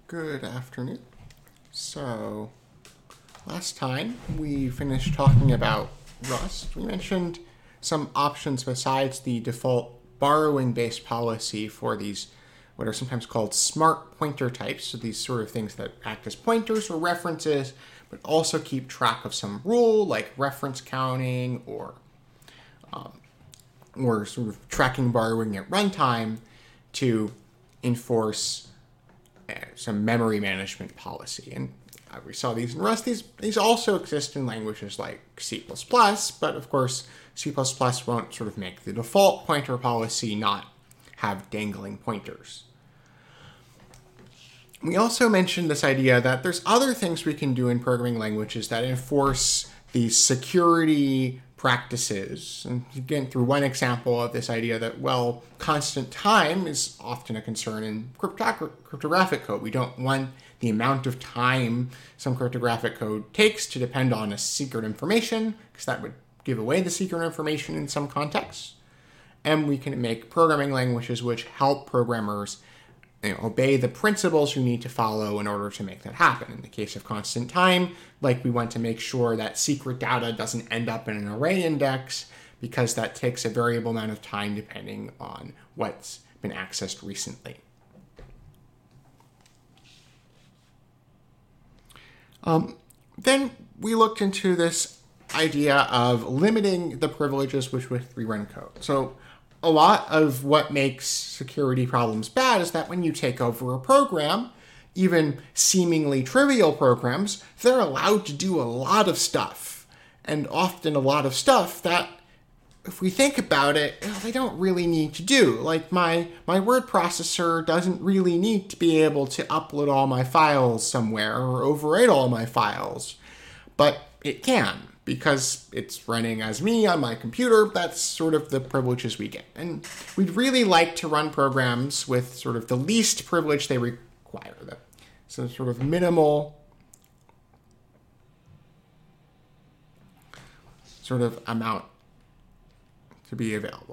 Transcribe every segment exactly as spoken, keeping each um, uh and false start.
Good afternoon. So, last time we finished talking about Rust. We mentioned some options besides the default borrowing-based policy for these, what are sometimes called smart pointer types. So these sort of things that act as pointers or references, but also keep track of some rule like reference counting or um, or sort of tracking borrowing at runtime to enforce uh, some memory management policy. And uh, we saw these in Rust. These, these also exist in languages like C plus plus, but of course C plus plus won't sort of make the default pointer policy not have dangling pointers. We also mentioned this idea that there's other things we can do in programming languages that enforce these security practices. And again, through one example of this idea that, well, constant time is often a concern in cryptogra- cryptographic code. We don't want the amount of time some cryptographic code takes to depend on a secret information, because that would give away the secret information in some contexts. And we can make programming languages which help programmers you know, obey the principles you need to follow in order to make that happen. In the case of constant time, like we want to make sure that secret data doesn't end up in an array index because that takes a variable amount of time depending on what's been accessed recently. Um, then we looked into this idea of limiting the privileges with which we run code. So a lot of what makes security problems bad is that when you take over a program, even seemingly trivial programs, they're allowed to do a lot of stuff. And often a lot of stuff that, if we think about it, they don't really need to do. Like my, my word processor doesn't really need to be able to upload all my files somewhere or overwrite all my files. But it can, because it's running as me on my computer. That's sort of the privileges we get. And we'd really like to run programs with sort of the least privilege they require. So sort of minimal sort of amount to be available.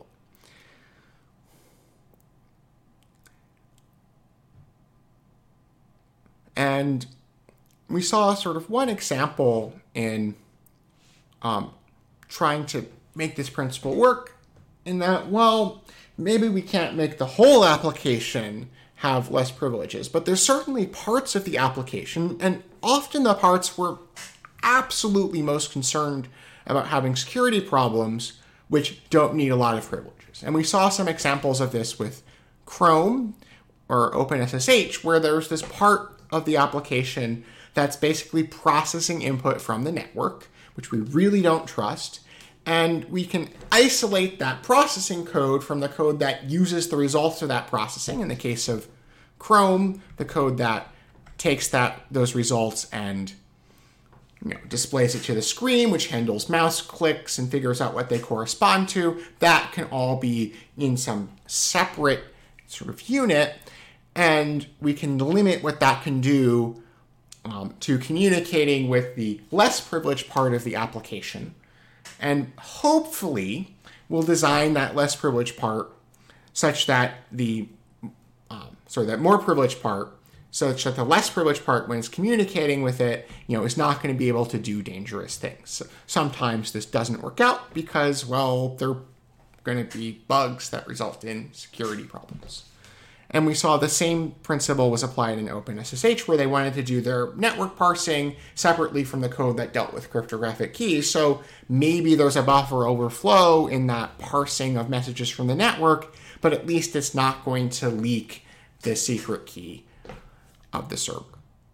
And we saw sort of one example in Um, trying to make this principle work in that, well, maybe we can't make the whole application have less privileges, but there's certainly parts of the application, and often the parts we're absolutely most concerned about having security problems, which don't need a lot of privileges. And we saw some examples of this with Chrome or OpenSSH, where there's this part of the application that's basically processing input from the network, which we really don't trust, and we can isolate that processing code from the code that uses the results of that processing. In the case of Chrome, the code that takes that those results and you know, displays it to the screen, which handles mouse clicks and figures out what they correspond to. That can all be in some separate sort of unit, and we can limit what that can do Um, to communicating with the less privileged part of the application. And hopefully we'll design that less privileged part such that the, um, sorry, that more privileged part, such that the less privileged part, when it's communicating with it, you know, is not going to be able to do dangerous things. So sometimes this doesn't work out because, well, there are going to be bugs that result in security problems. And we saw the same principle was applied in OpenSSH, where they wanted to do their network parsing separately from the code that dealt with cryptographic keys. So maybe there's a buffer overflow in that parsing of messages from the network, but at least it's not going to leak the secret key of the server.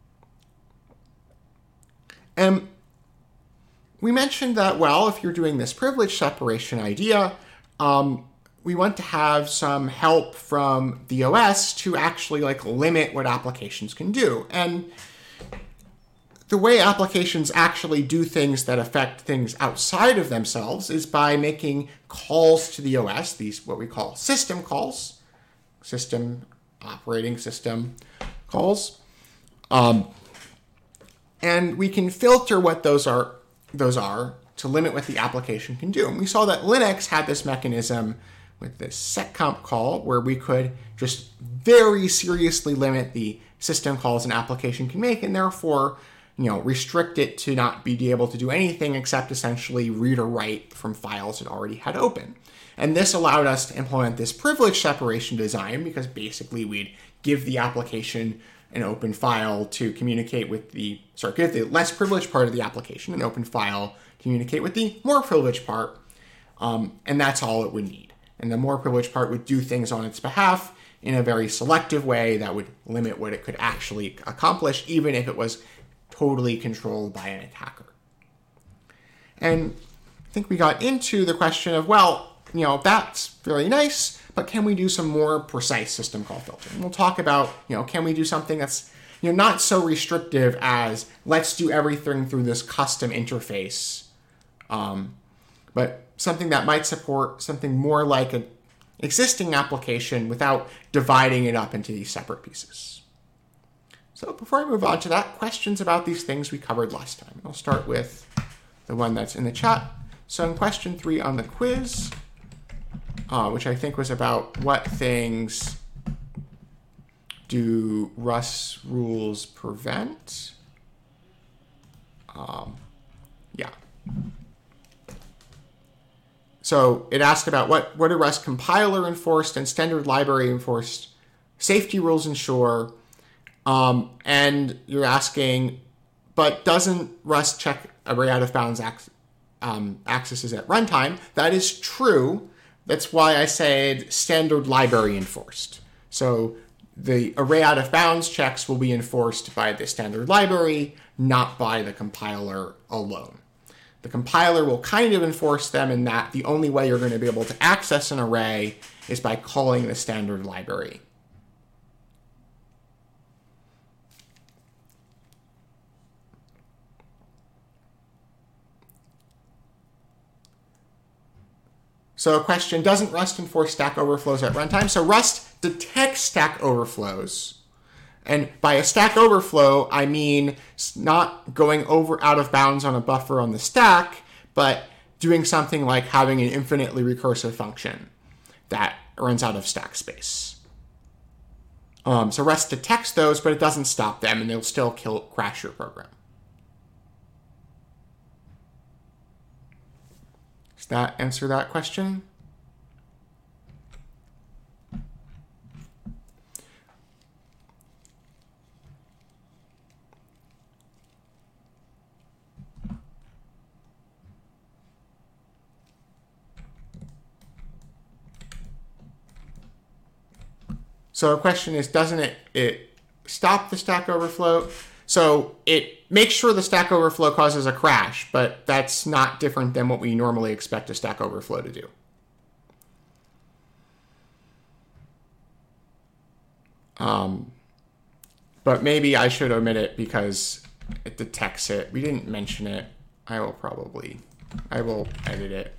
And we mentioned that, well, if you're doing this privilege separation idea, um, we want to have some help from the O S to actually like limit what applications can do. And the way applications actually do things that affect things outside of themselves is by making calls to the O S, these what we call system calls, system operating system calls. Um, and we can filter what those are, those are to limit what the application can do. And we saw that Linux had this mechanism with this setcomp call, where we could just very seriously limit the system calls an application can make, and therefore, you know, restrict it to not be able to do anything except essentially read or write from files it already had open. And this allowed us to implement this privilege separation design, because basically we'd give the application an open file to communicate with the, sorry, give the less privileged part of the application an open file to communicate with the more privileged part, um, and that's all it would need. And the more privileged part would do things on its behalf in a very selective way that would limit what it could actually accomplish, even if it was totally controlled by an attacker. And I think we got into the question of, well, you know, that's very nice, but can we do some more precise system call filtering? We'll talk about, you know, can we do something that's, you know, not so restrictive as let's do everything through this custom interface, um, but something that might support something more like an existing application without dividing it up into these separate pieces. So before I move on to that, questions about these things we covered last time. I'll start with the one that's in the chat. So in question three on the quiz, uh, which I think was about what things do Rust rules prevent? Um, yeah. So it asked about what, what do Rust compiler enforced and standard library enforced safety rules ensure? Um, and you're asking, but doesn't Rust check array out of bounds ac- um, accesses at runtime? That is true. That's why I said standard library enforced. So the array out of bounds checks will be enforced by the standard library, not by the compiler alone. The compiler will kind of enforce them in that the only way you're going to be able to access an array is by calling the standard library. So a question, doesn't Rust enforce stack overflows at runtime? So Rust detects stack overflows. And by a stack overflow, I mean not going over out of bounds on a buffer on the stack, but doing something like having an infinitely recursive function that runs out of stack space. Um, so Rust detects those, but it doesn't stop them, and they'll still kill, crash your program. Does that answer that question? So the question is, doesn't it, it stop the stack overflow? So it makes sure the stack overflow causes a crash, but that's not different than what we normally expect a stack overflow to do. Um, but maybe I should omit it because it detects it. We didn't mention it. I will probably, I will edit it.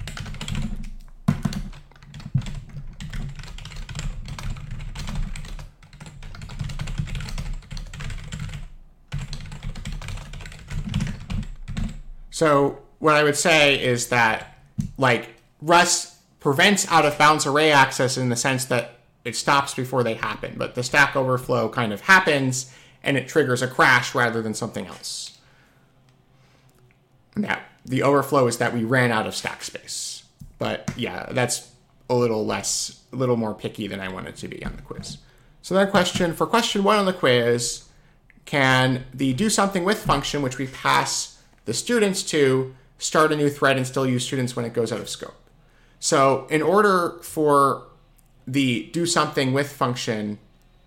So what I would say is that, like, Rust prevents out-of-bounds array access in the sense that it stops before they happen, but the stack overflow kind of happens, and it triggers a crash rather than something else. Now, the overflow is that we ran out of stack space. But yeah, that's a little less, a little more picky than I wanted to be on the quiz. So that question, for question one on the quiz, can the do something with function, which we pass the students to, start a new thread and still use students when it goes out of scope? So in order for the do something with function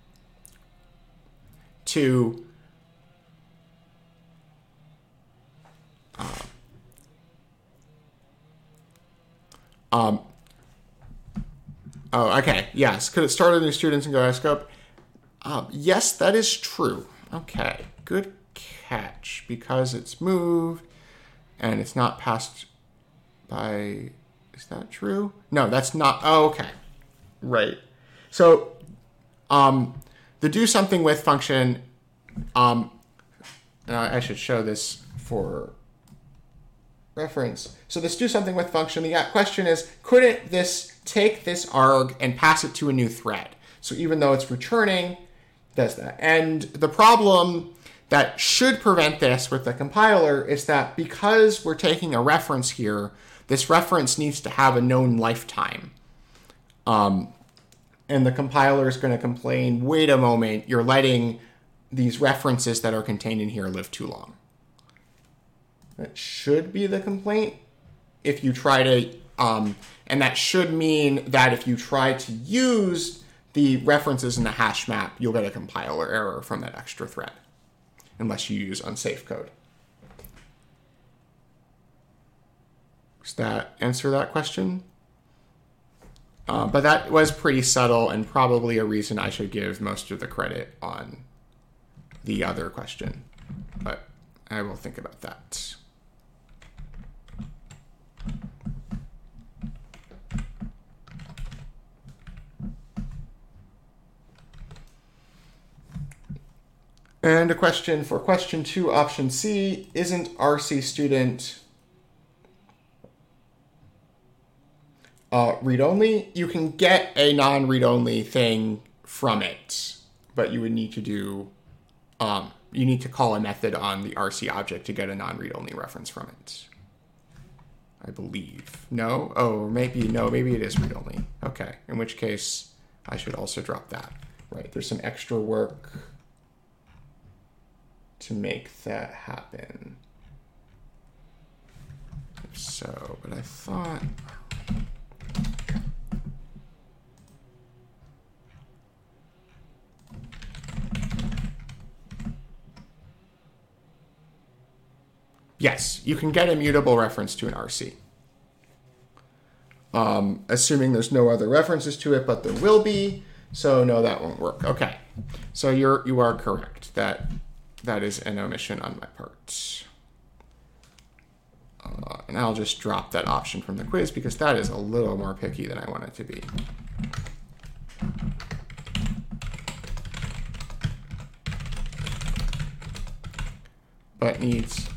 to uh, um, oh, okay, yes, could it start a new students and go out of scope? Um, yes, that is true. Okay, good catch, because it's moved and it's not passed by, is that true? No, that's not, oh, okay. Right. So um, the do something with function, um, uh, I should show this for reference. So this do something with function. The question is, couldn't this take this arg and pass it to a new thread? So even though it's returning, it does that. And the problem that should prevent this with the compiler is that because we're taking a reference here, this reference needs to have a known lifetime. Um, and the compiler is going to complain, wait a moment, you're letting these references that are contained in here live too long. That should be the complaint. If you try to, um, and that should mean that if you try to use the references in the hash map, you'll get a compiler error from that extra thread, unless you use unsafe code. Does that answer that question? Uh, but that was pretty subtle and probably a reason I should give most of the credit on the other question. But I will think about that. And a question for question two, option C, isn't R C student uh, read-only? You can get a non-read-only thing from it, but you would need to do, um, you need to call a method on the R C object to get a non-read-only reference from it. I believe. No? Oh, maybe, no, maybe it is read-only. Okay, in which case I should also drop that. Right, there's some extra work to make that happen. If so, but I thought... Yes, you can get a mutable reference to an R C. Um, assuming there's no other references to it, but there will be. So no, that won't work. Okay, so you're you are correct. That that is an omission on my part. Uh, and I'll just drop that option from the quiz because that is a little more picky than I want it to be. But needs...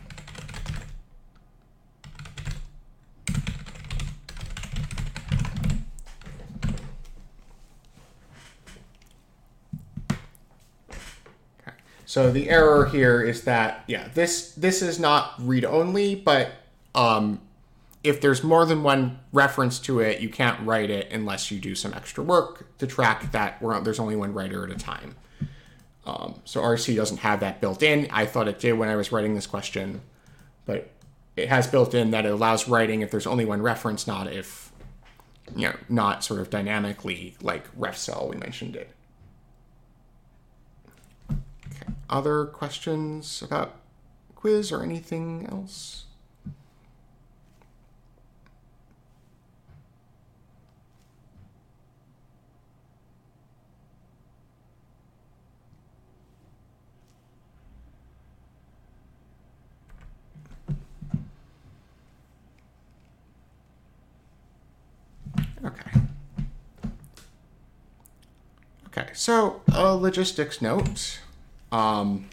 So the error here is that, yeah, this this is not read-only, but um, if there's more than one reference to it, you can't write it unless you do some extra work to track that we're, there's only one writer at a time. Um, so R C doesn't have that built in. I thought it did when I was writing this question, but it has built in that it allows writing if there's only one reference, not if, you know, not sort of dynamically like refcell we mentioned it. Other questions about quiz or anything else? Okay. Okay, so a logistics note. Um,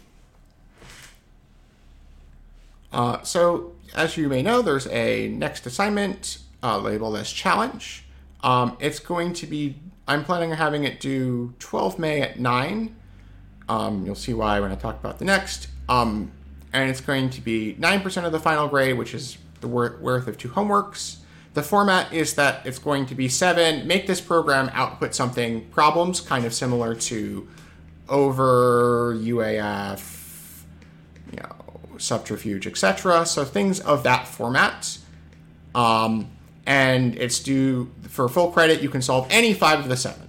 uh, so, as you may know, there's a next assignment uh, labeled as challenge. Um, it's going to be, I'm planning on having it due twelve May at nine. Um, you'll see why when I talk about the next. Um, and it's going to be nine percent of the final grade, which is the wor- worth of two homeworks. The format is that it's going to be seven, make this program output something, problems kind of similar to over, U A F, you know, subterfuge, et cetera. So things of that format. Um, and it's due, for full credit, you can solve any five of the seven.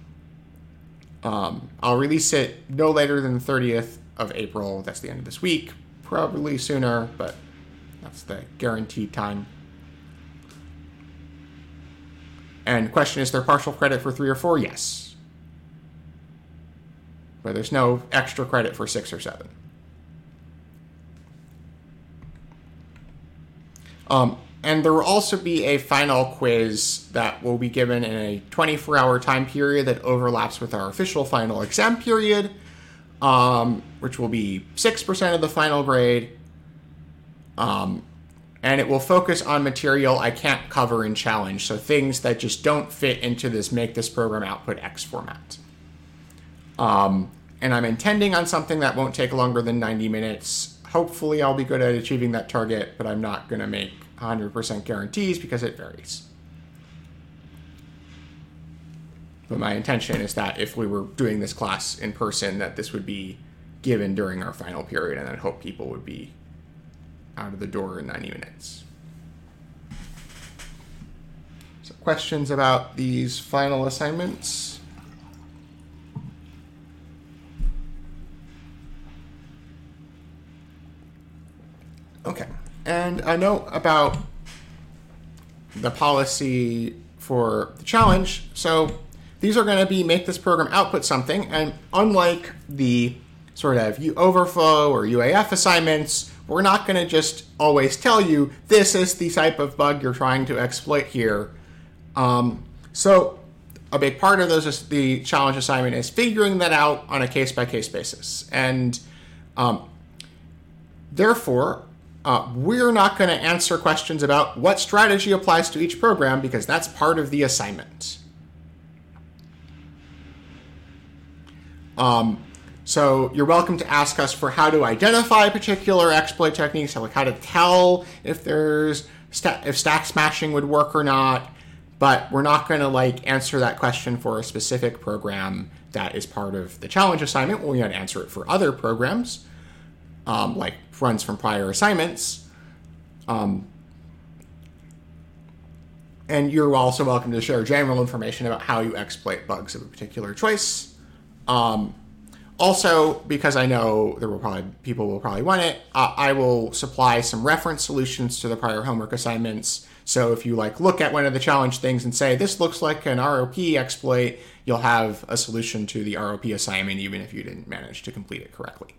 Um, I'll release it no later than the thirtieth of April. That's the end of this week. Probably sooner, but that's the guaranteed time. And question, is there partial credit for three or four? Yes. But there's no extra credit for six or seven. Um, and there will also be a final quiz that will be given in a twenty-four hour time period that overlaps with our official final exam period, um, which will be six percent of the final grade. Um, and it will focus on material I can't cover in challenge, so things that just don't fit into this make this program output X format. Um, and I'm intending on something that won't take longer than ninety minutes. Hopefully I'll be good at achieving that target, but I'm not going to make one hundred percent guarantees because it varies. But my intention is that if we were doing this class in person, that this would be given during our final period, and I hope people would be out of the door in ninety minutes. So questions about these final assignments? Okay, and a note about the policy for the challenge. So these are going to be make this program output something, and unlike the sort of U overflow or U A F assignments, we're not going to just always tell you this is the type of bug you're trying to exploit here. Um, so a big part of those is the challenge assignment is figuring that out on a case-by-case basis. And um, therefore, uh, we're not going to answer questions about what strategy applies to each program because that's part of the assignment. Um, so you're welcome to ask us for how to identify particular exploit techniques, like how to tell if there's sta- if stack smashing would work or not. But we're not going to like answer that question for a specific program that is part of the challenge assignment. We're going to answer it for other programs, um, like runs from prior assignments. Um, and you're also welcome to share general information about how you exploit bugs of a particular choice. Um, also, because I know there will probably people will probably want it, uh, I will supply some reference solutions to the prior homework assignments. So if you like look at one of the challenge things and say, this looks like an R O P exploit, you'll have a solution to the R O P assignment, even if you didn't manage to complete it correctly.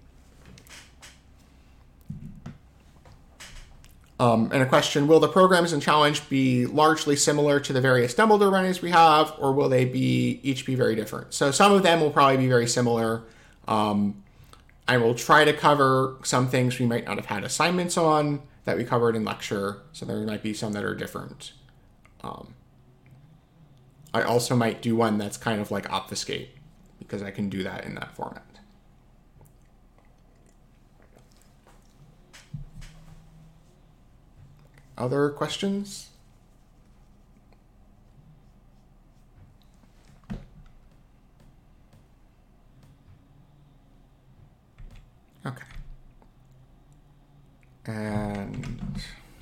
Um, and a question, will the programs in challenge be largely similar to the various Dumbledore runners we have, or will they be each be very different? So some of them will probably be very similar. Um, I will try to cover some things we might not have had assignments on that we covered in lecture, so there might be some that are different. Um, I also might do one that's kind of like obfuscate, because I can do that in that format. Other questions? Okay. And,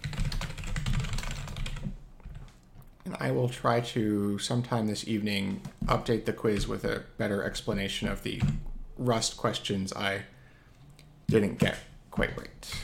and I will try to, sometime this evening, update the quiz with a better explanation of the Rust questions I didn't get quite right.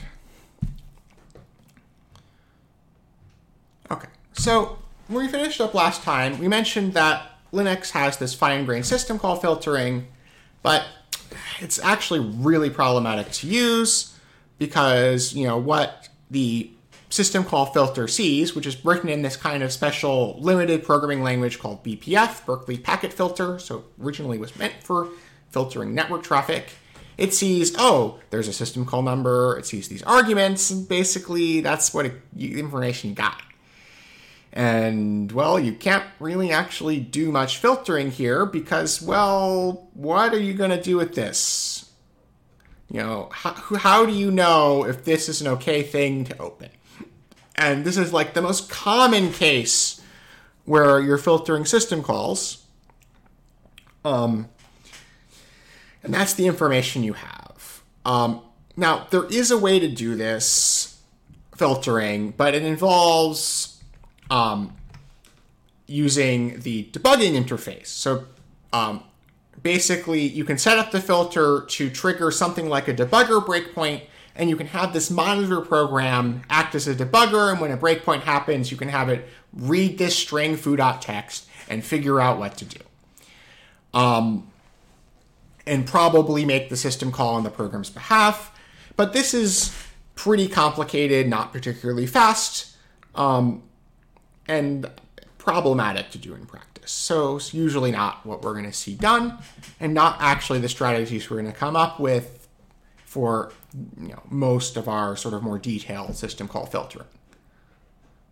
Okay, so when we finished up last time, we mentioned that Linux has this fine-grained system call filtering, but it's actually really problematic to use because, you know, what the system call filter sees, which is written in this kind of special limited programming language called B P F, Berkeley Packet Filter, so originally was meant for filtering network traffic. It sees, oh, there's a system call number, it sees these arguments, and basically that's what it, information you got. And, well, you can't really actually do much filtering here because, well, what are you going to do with this? You know, how, how do you know if this is an okay thing to open? And this is like the most common case where you're filtering system calls. Um, and that's the information you have. Um, now, there is a way to do this filtering, but it involves Um, using the debugging interface. So um, basically, you can set up the filter to trigger something like a debugger breakpoint, and you can have this monitor program act as a debugger, and when a breakpoint happens, you can have it read this string foo.txt and figure out what to do. Um, and probably make the system call on the program's behalf. But this is pretty complicated, not particularly fast. Um, and problematic to do in practice. So it's usually not what we're going to see done, and not actually the strategies we're going to come up with for, you know, most of our sort of more detailed system call filtering.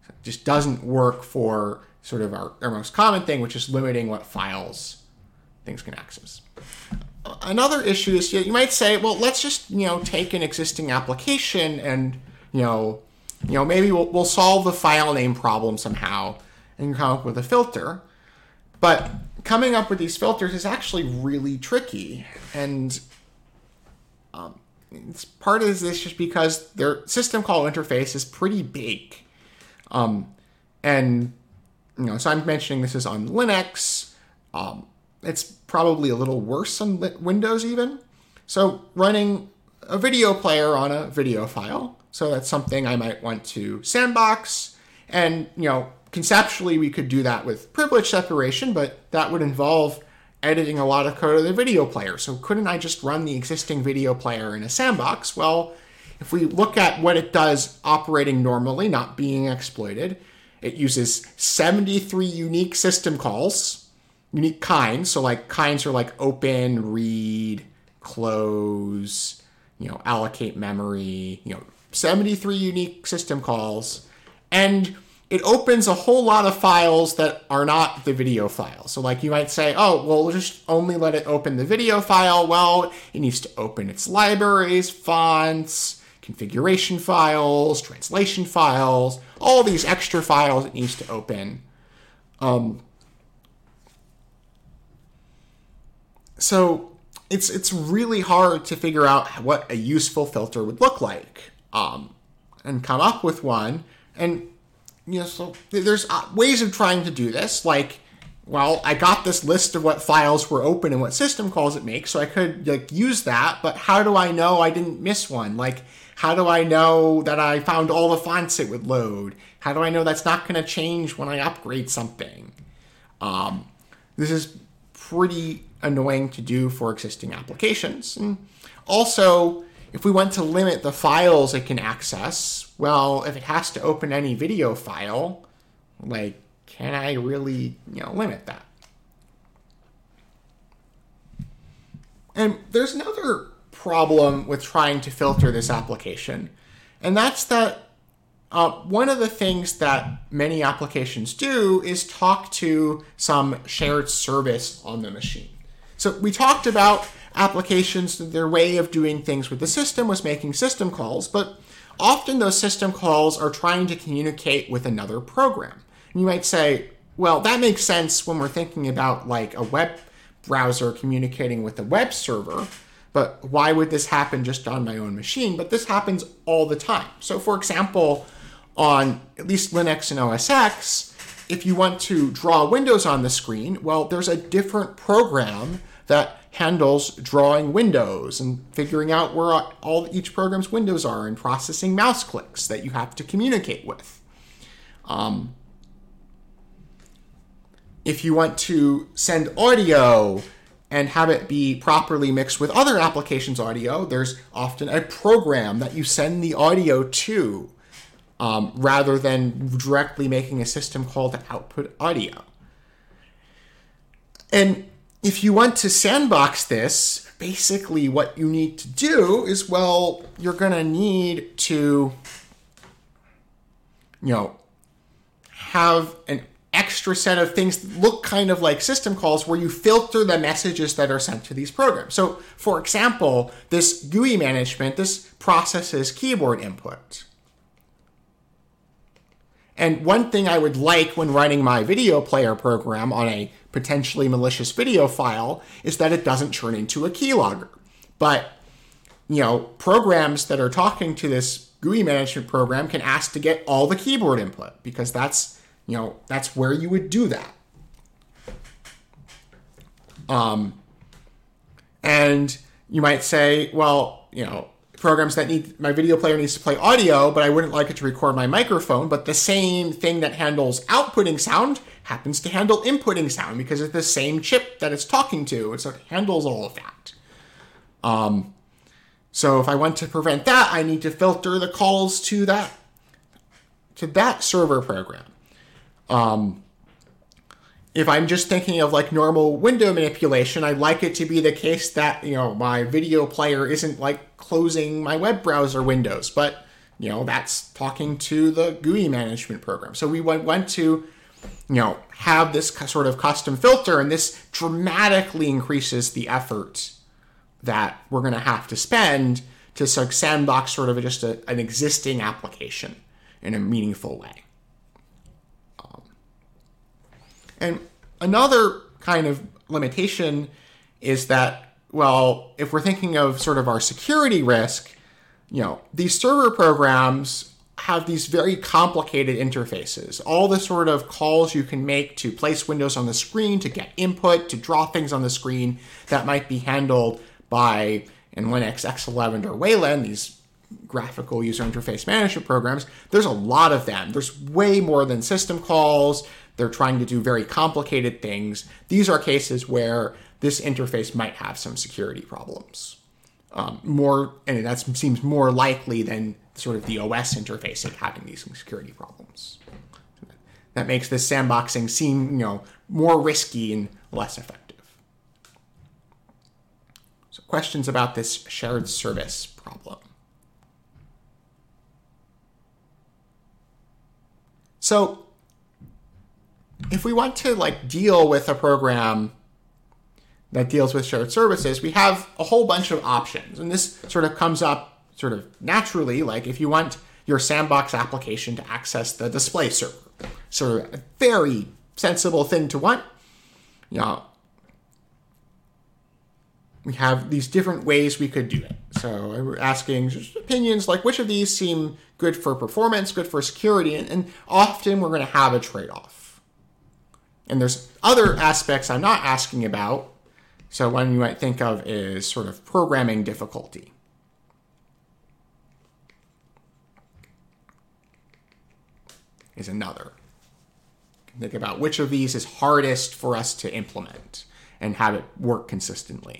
It just doesn't work for sort of our, our most common thing, which is limiting what files things can access. Another issue is you might say, well, let's just, you know, take an existing application and, you know, you know, maybe we'll, we'll solve the file name problem somehow and come up with a filter. But coming up with these filters is actually really tricky. And um, it's part of this just because their system call interface is pretty big. Um, and, you know, so I'm mentioning this is on Linux. Um, it's probably a little worse on Windows even. So running a video player on a video file. So that's something I might want to sandbox. And, you know, conceptually we could do that with privilege separation, but that would involve editing a lot of code of the video player. So couldn't I just run the existing video player in a sandbox? Well, if we look at what it does operating normally, not being exploited, it uses seventy-three unique system calls, unique kinds. So like kinds are like open, read, close, you know, allocate memory, you know, seventy-three unique system calls. And it opens a whole lot of files that are not the video file. So like you might say, oh, well, we'll just only let it open the video file. Well, it needs to open its libraries, fonts, configuration files, translation files, all these extra files it needs to open. Um, so it's it's really hard to figure out what a useful filter would look like um, and come up with one. And you know, so there's ways of trying to do this. Like, well, I got this list of what files were open and what system calls it makes, so I could like use that. But how do I know I didn't miss one? Like, how do I know that I found all the fonts it would load? How do I know that's not going to change when I upgrade something? Um, this is pretty annoying to do for existing applications. And also, if we want to limit the files it can access, well, if it has to open any video file, like, can I really, you know, limit that? And there's another problem with trying to filter this application, and that's that uh, one of the things that many applications do is talk to some shared service on the machine. So we talked about applications, their way of doing things with the system was making system calls, but often those system calls are trying to communicate with another program. And you might say, well, that makes sense when we're thinking about like a web browser communicating with a web server, but why would this happen just on my own machine? But this happens all the time. So for example, on at least Linux and O S X, if you want to draw windows on the screen, well, there's a different program that handles drawing windows and figuring out where all each program's windows are and processing mouse clicks that you have to communicate with. Um, if you want to send audio and have it be properly mixed with other applications' audio, there's often a program that you send the audio to um, rather than directly making a system call to output audio. And if you want to sandbox this, basically what you need to do is, well, you're going to need to, you know, have an extra set of things that look kind of like system calls where you filter the messages that are sent to these programs. So, for example, this G U I management, this processes keyboard input. And one thing I would like when running my video player program on a potentially malicious video file is that it doesn't turn into a keylogger. But, you know, programs that are talking to this G U I management program can ask to get all the keyboard input because that's, you know, that's where you would do that. Um, and you might say, well, you know, programs that need, my video player needs to play audio, but I wouldn't like it to record my microphone. But the same thing that handles outputting sound happens to handle inputting sound because it's the same chip that it's talking to. And so it handles all of that. Um, so if I want to prevent that, I need to filter the calls to that, to that server program. Um, if I'm just thinking of like normal window manipulation, I'd like it to be the case that, you know, my video player isn't like closing my web browser windows. But you know, that's talking to the G U I management program. So we went, went to, you know, have this sort of custom filter, and this dramatically increases the effort that we're going to have to spend to sort of sandbox sort of just a, an existing application in a meaningful way. Um, and another kind of limitation is that, well, if we're thinking of sort of our security risk, you know, these server programs have these very complicated interfaces. All the sort of calls you can make to place windows on the screen, to get input, to draw things on the screen that might be handled by in Linux X eleven or Wayland, these graphical user interface management programs. There's a lot of them. There's way more than system calls. They're trying to do very complicated things. These are cases where this interface might have some security problems. Um, more, and that seems more likely than sort of the O S interfacing having these security problems. That makes this sandboxing seem, you know, more risky and less effective. So questions about this shared service problem. So if we want to like deal with a program that deals with shared services, we have a whole bunch of options. And this sort of comes up sort of naturally, like if you want your sandbox application to access the display server, sort of a very sensible thing to want. You know, we have these different ways we could do it. So we're asking just opinions like which of these seem good for performance, good for security, and, and often we're going to have a trade-off. And there's other aspects I'm not asking about. So one you might think of is sort of programming difficulty. Is another. You can think about which of these is hardest for us to implement and have it work consistently.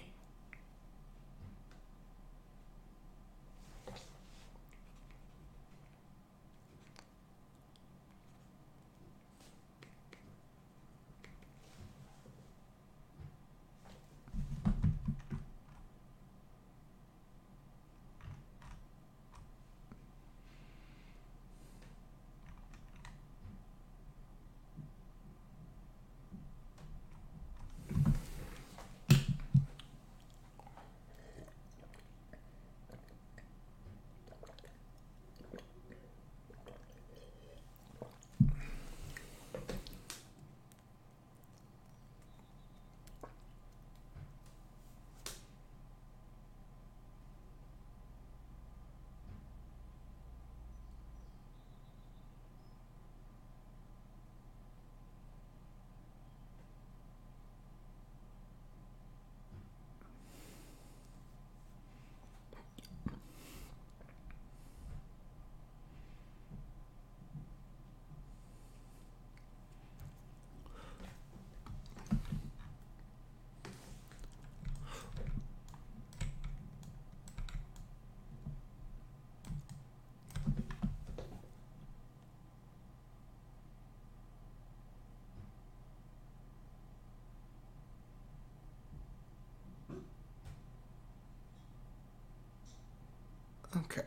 Okay,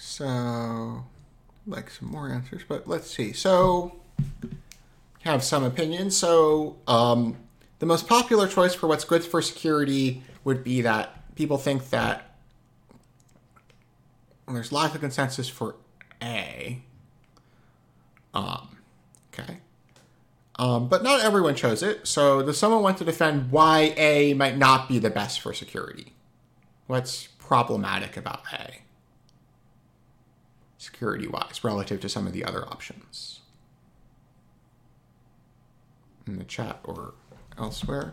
so like some more answers, but let's see. So have some opinions. So um, the most popular choice for what's good for security would be that people think that well, there's lack of consensus for A. Um, okay. Um, but not everyone chose it. So does someone want to defend why A might not be the best for security? What's problematic about A? Security-wise, relative to some of the other options. In the chat or elsewhere.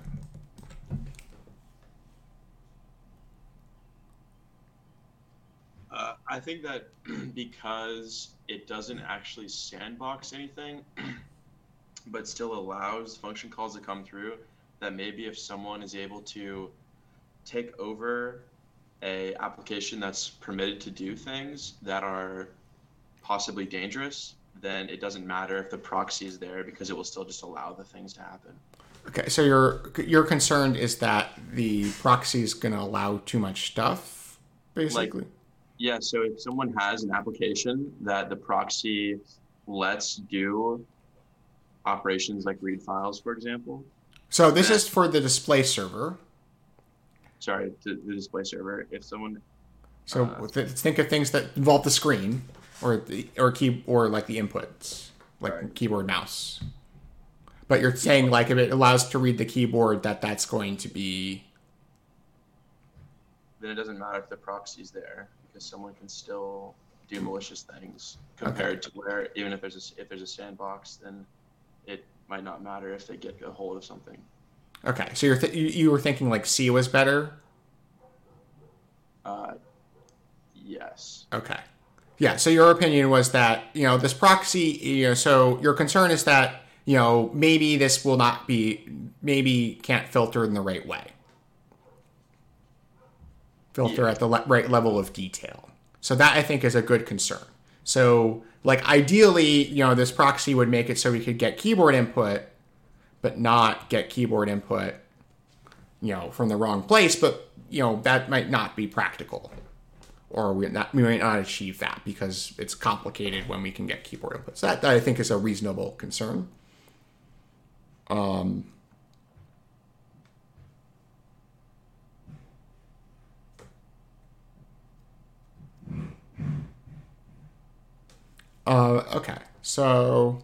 Uh, I think that because it doesn't actually sandbox anything, but still allows function calls to come through, that maybe if someone is able to take over a application that's permitted to do things that are possibly dangerous, then it doesn't matter if the proxy is there because it will still just allow the things to happen. Okay, so your your concern is that the proxy is going to allow too much stuff, basically? Like, Yeah, so if someone has an application that the proxy lets do operations like read files, for example, So this then is for the display server. sorry, the, the display server. If someone, So uh, let's think of things that involve the screen or the or key or like the inputs, right, like keyboard, mouse. But you're saying like if it allows to read the keyboard, that that's going to be then it doesn't matter if the proxy's there because someone can still do malicious things compared okay. to where even if there's a, if there's a sandbox, then it might not matter if they get a hold of something. Okay, so you're th- you, you were thinking like C was better. Uh, yes. Okay. Yeah, so your opinion was that, you know, this proxy, you know, so your concern is that, you know, maybe this will not be, maybe can't filter in the right way. Filter Yeah. at the le- right level of detail. So that I think is a good concern. So, like, ideally, you know, this proxy would make it so we could get keyboard input, but not get keyboard input, you know, from the wrong place. But, you know, that might not be practical. Or we not we might not achieve that because it's complicated when we can get keyboard input. So that, that I think is a reasonable concern. Um, uh, okay, so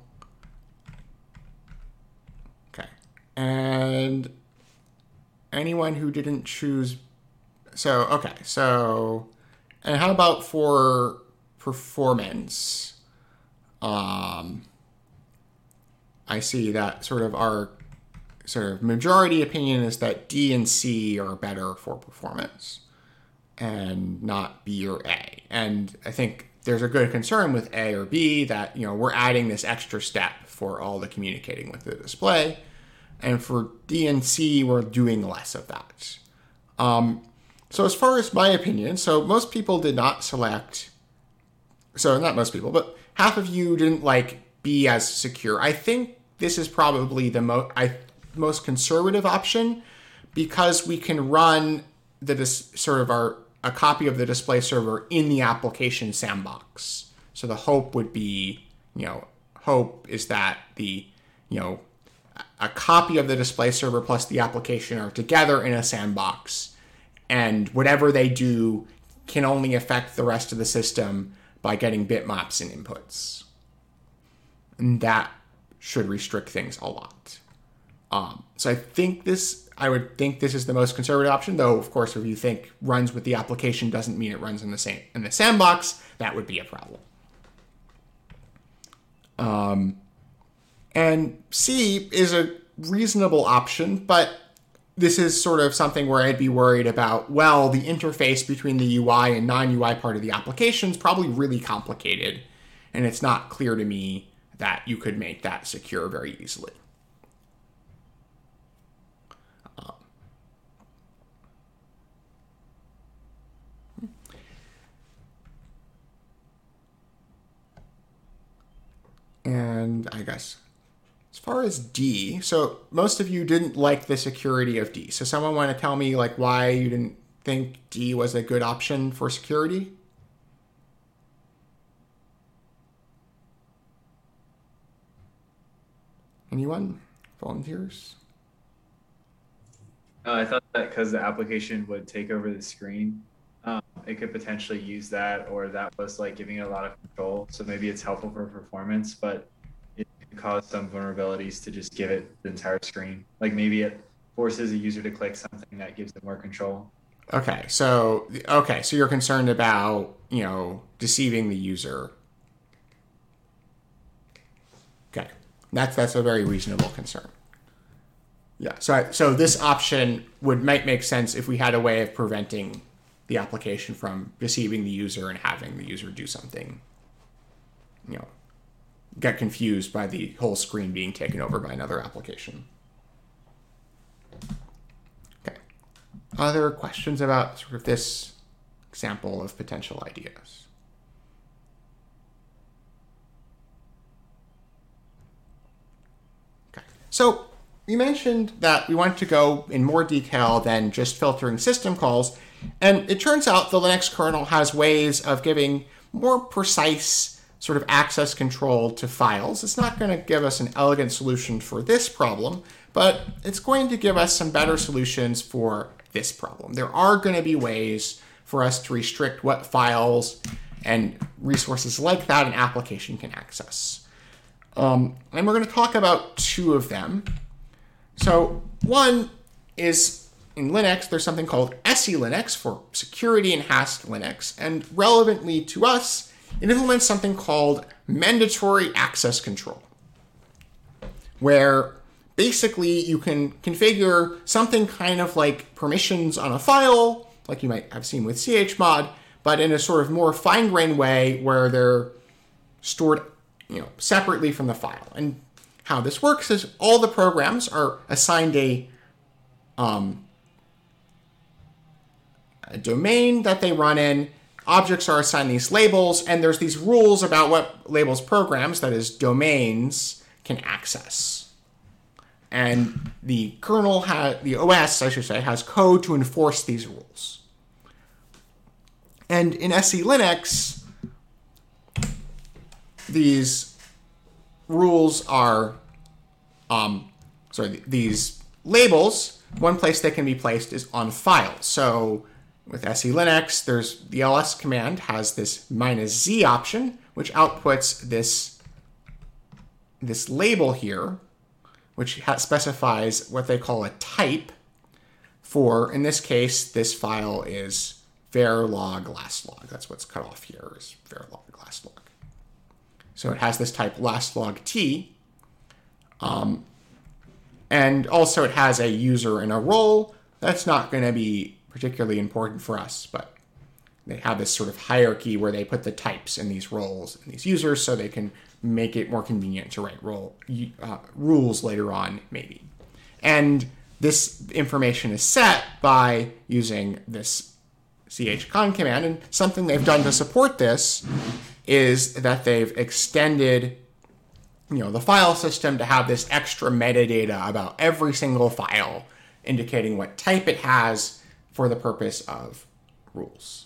okay, and anyone who didn't choose. So okay, so and how about for performance? Um, I see that sort of our sort of majority opinion is that D and C are better for performance and not B or A. And I think there's a good concern with A or B that, you know, we're adding this extra step for all the communicating with the display. And for D and C, we're doing less of that. Um, so as far as my opinion, so most people did not select, so not most people, but half of you didn't like B as secure. I think this is probably the mo- I, most conservative option because we can run the dis- sort of our a copy of the display server in the application sandbox. So the hope would be, you know, hope is that the, you know, a copy of the display server plus the application are together in a sandbox, and whatever they do can only affect the rest of the system by getting bitmaps and inputs. And that should restrict things a lot. Um, so I think this, I would think this is the most conservative option, though, of course, if you think runs with the application doesn't mean it runs in the same in the sandbox, that would be a problem. Um, and C is a reasonable option, but this is sort of something where I'd be worried about, well, the interface between the U I and non-U I part of the application is probably really complicated, and it's not clear to me that you could make that secure very easily. Um, and I guess as far as D, so most of you didn't like the security of D. So someone want to tell me like why you didn't think D was a good option for security? Anyone? Volunteers? Uh, I thought that because the application would take over the screen, um, it could potentially use that, or that was like giving it a lot of control. So maybe it's helpful for performance, but it can cause some vulnerabilities to just give it the entire screen. Like maybe it forces a user to click something that gives them more control. Okay, so okay, so you're concerned about, you know, deceiving the user. Okay, that's that's a very reasonable concern. Yeah, so I, so this option would might make sense if we had a way of preventing the application from deceiving the user and having the user do something, you know, get confused by the whole screen being taken over by another application. Okay. Other questions about sort of this example of potential ideas? Okay. So we mentioned that we want to go in more detail than just filtering system calls And it turns out the Linux kernel has ways of giving more precise sort of access control to files. It's not going to give us an elegant solution for this problem, but it's going to give us some better solutions for this problem. There are going to be ways for us to restrict what files and resources like that an application can access. Um, and we're going to talk about two of them. So one is in Linux, there's something called S E Linux for Security Enhanced Linux. And relevantly to us, it implements something called mandatory access control, where basically you can configure something kind of like permissions on a file, like you might have seen with chmod, but in a sort of more fine-grained way where they're stored, you know, separately from the file. And how this works is all the programs are assigned a, um, a domain that they run in. Objects are assigned these labels, and there's these rules about what labels programs, that is domains, can access. And the kernel, ha- the O S, I should say, has code to enforce these rules. And in S E Linux, these rules are, um, sorry, these labels, one place they can be placed is on files. So with S E Linux, there's the ls command has this minus z option, which outputs this, this label here, which ha- specifies what they call a type for, in this case, this file is verilog lastlog. That's what's cut off here, is verilog lastlog. So it has this type lastlog t. Um, and also it has a user and a role. That's not going to be particularly important for us, but they have this sort of hierarchy where they put the types in these roles and these users so they can make it more convenient to write role, uh, rules later on, maybe. And this information is set by using this chcon command, and something they've done to support this is that they've extended, you know, the file system to have this extra metadata about every single file, indicating what type it has for the purpose of rules.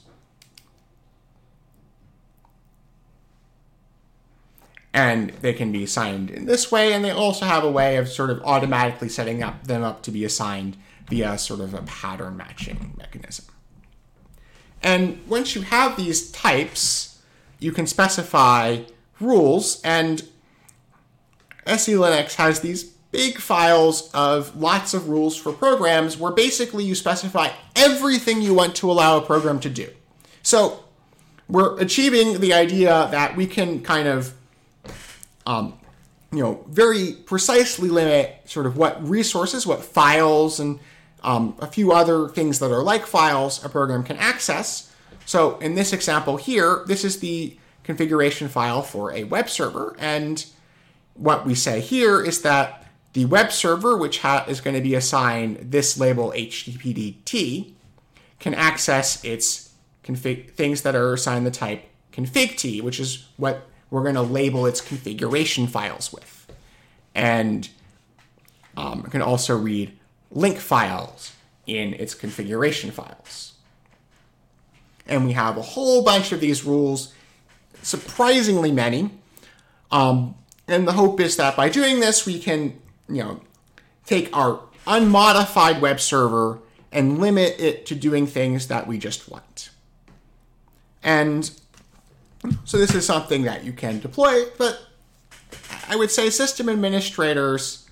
And they can be assigned in this way, and they also have a way of sort of automatically setting up them up to be assigned via sort of a pattern matching mechanism. And once you have these types, you can specify rules, and S E Linux has these big files of lots of rules for programs where basically you specify everything you want to allow a program to do. So we're achieving the idea that we can kind of, um, you know, very precisely limit sort of what resources, what files, and um, a few other things that are like files a program can access. So in this example here, this is the configuration file for a web server, and what we say here is that the web server, which ha- is going to be assigned this label H T T P T, can access its config things that are assigned the type config.t, which is what we're going to label its configuration files with. And um, it can also read link files in its configuration files. And we have a whole bunch of these rules, surprisingly many. Um, and the hope is that by doing this, we can, you know, take our unmodified web server and limit it to doing things that we just want. And so this is something that you can deploy, but I would say system administrators,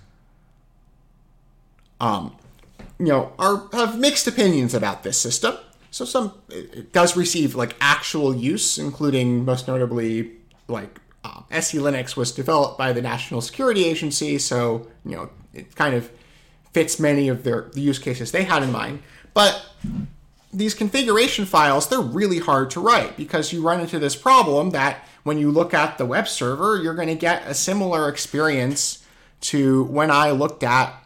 um, you know, are have mixed opinions about this system. So some it does receive like actual use, including most notably like uh, S E Linux was developed by the National Security Agency, so you know it kind of fits many of their the use cases they had in mind. But these configuration files, they're really hard to write because you run into this problem that when you look at the web server, you're going to get a similar experience to when I looked at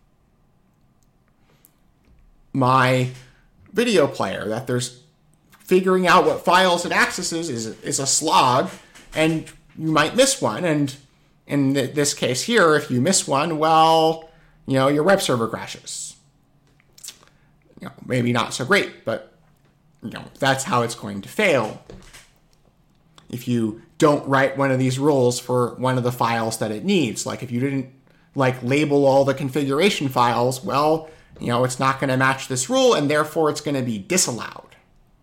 my video player, that there's figuring out what files it accesses is, is a slog, and you might miss one. And in this case here, if you miss one, well, you know, your web server crashes. You know, maybe not so great, but you know, that's how it's going to fail. If you don't write one of these rules for one of the files that it needs, like if you didn't like label all the configuration files, well, you know, it's not going to match this rule, and therefore it's going to be disallowed.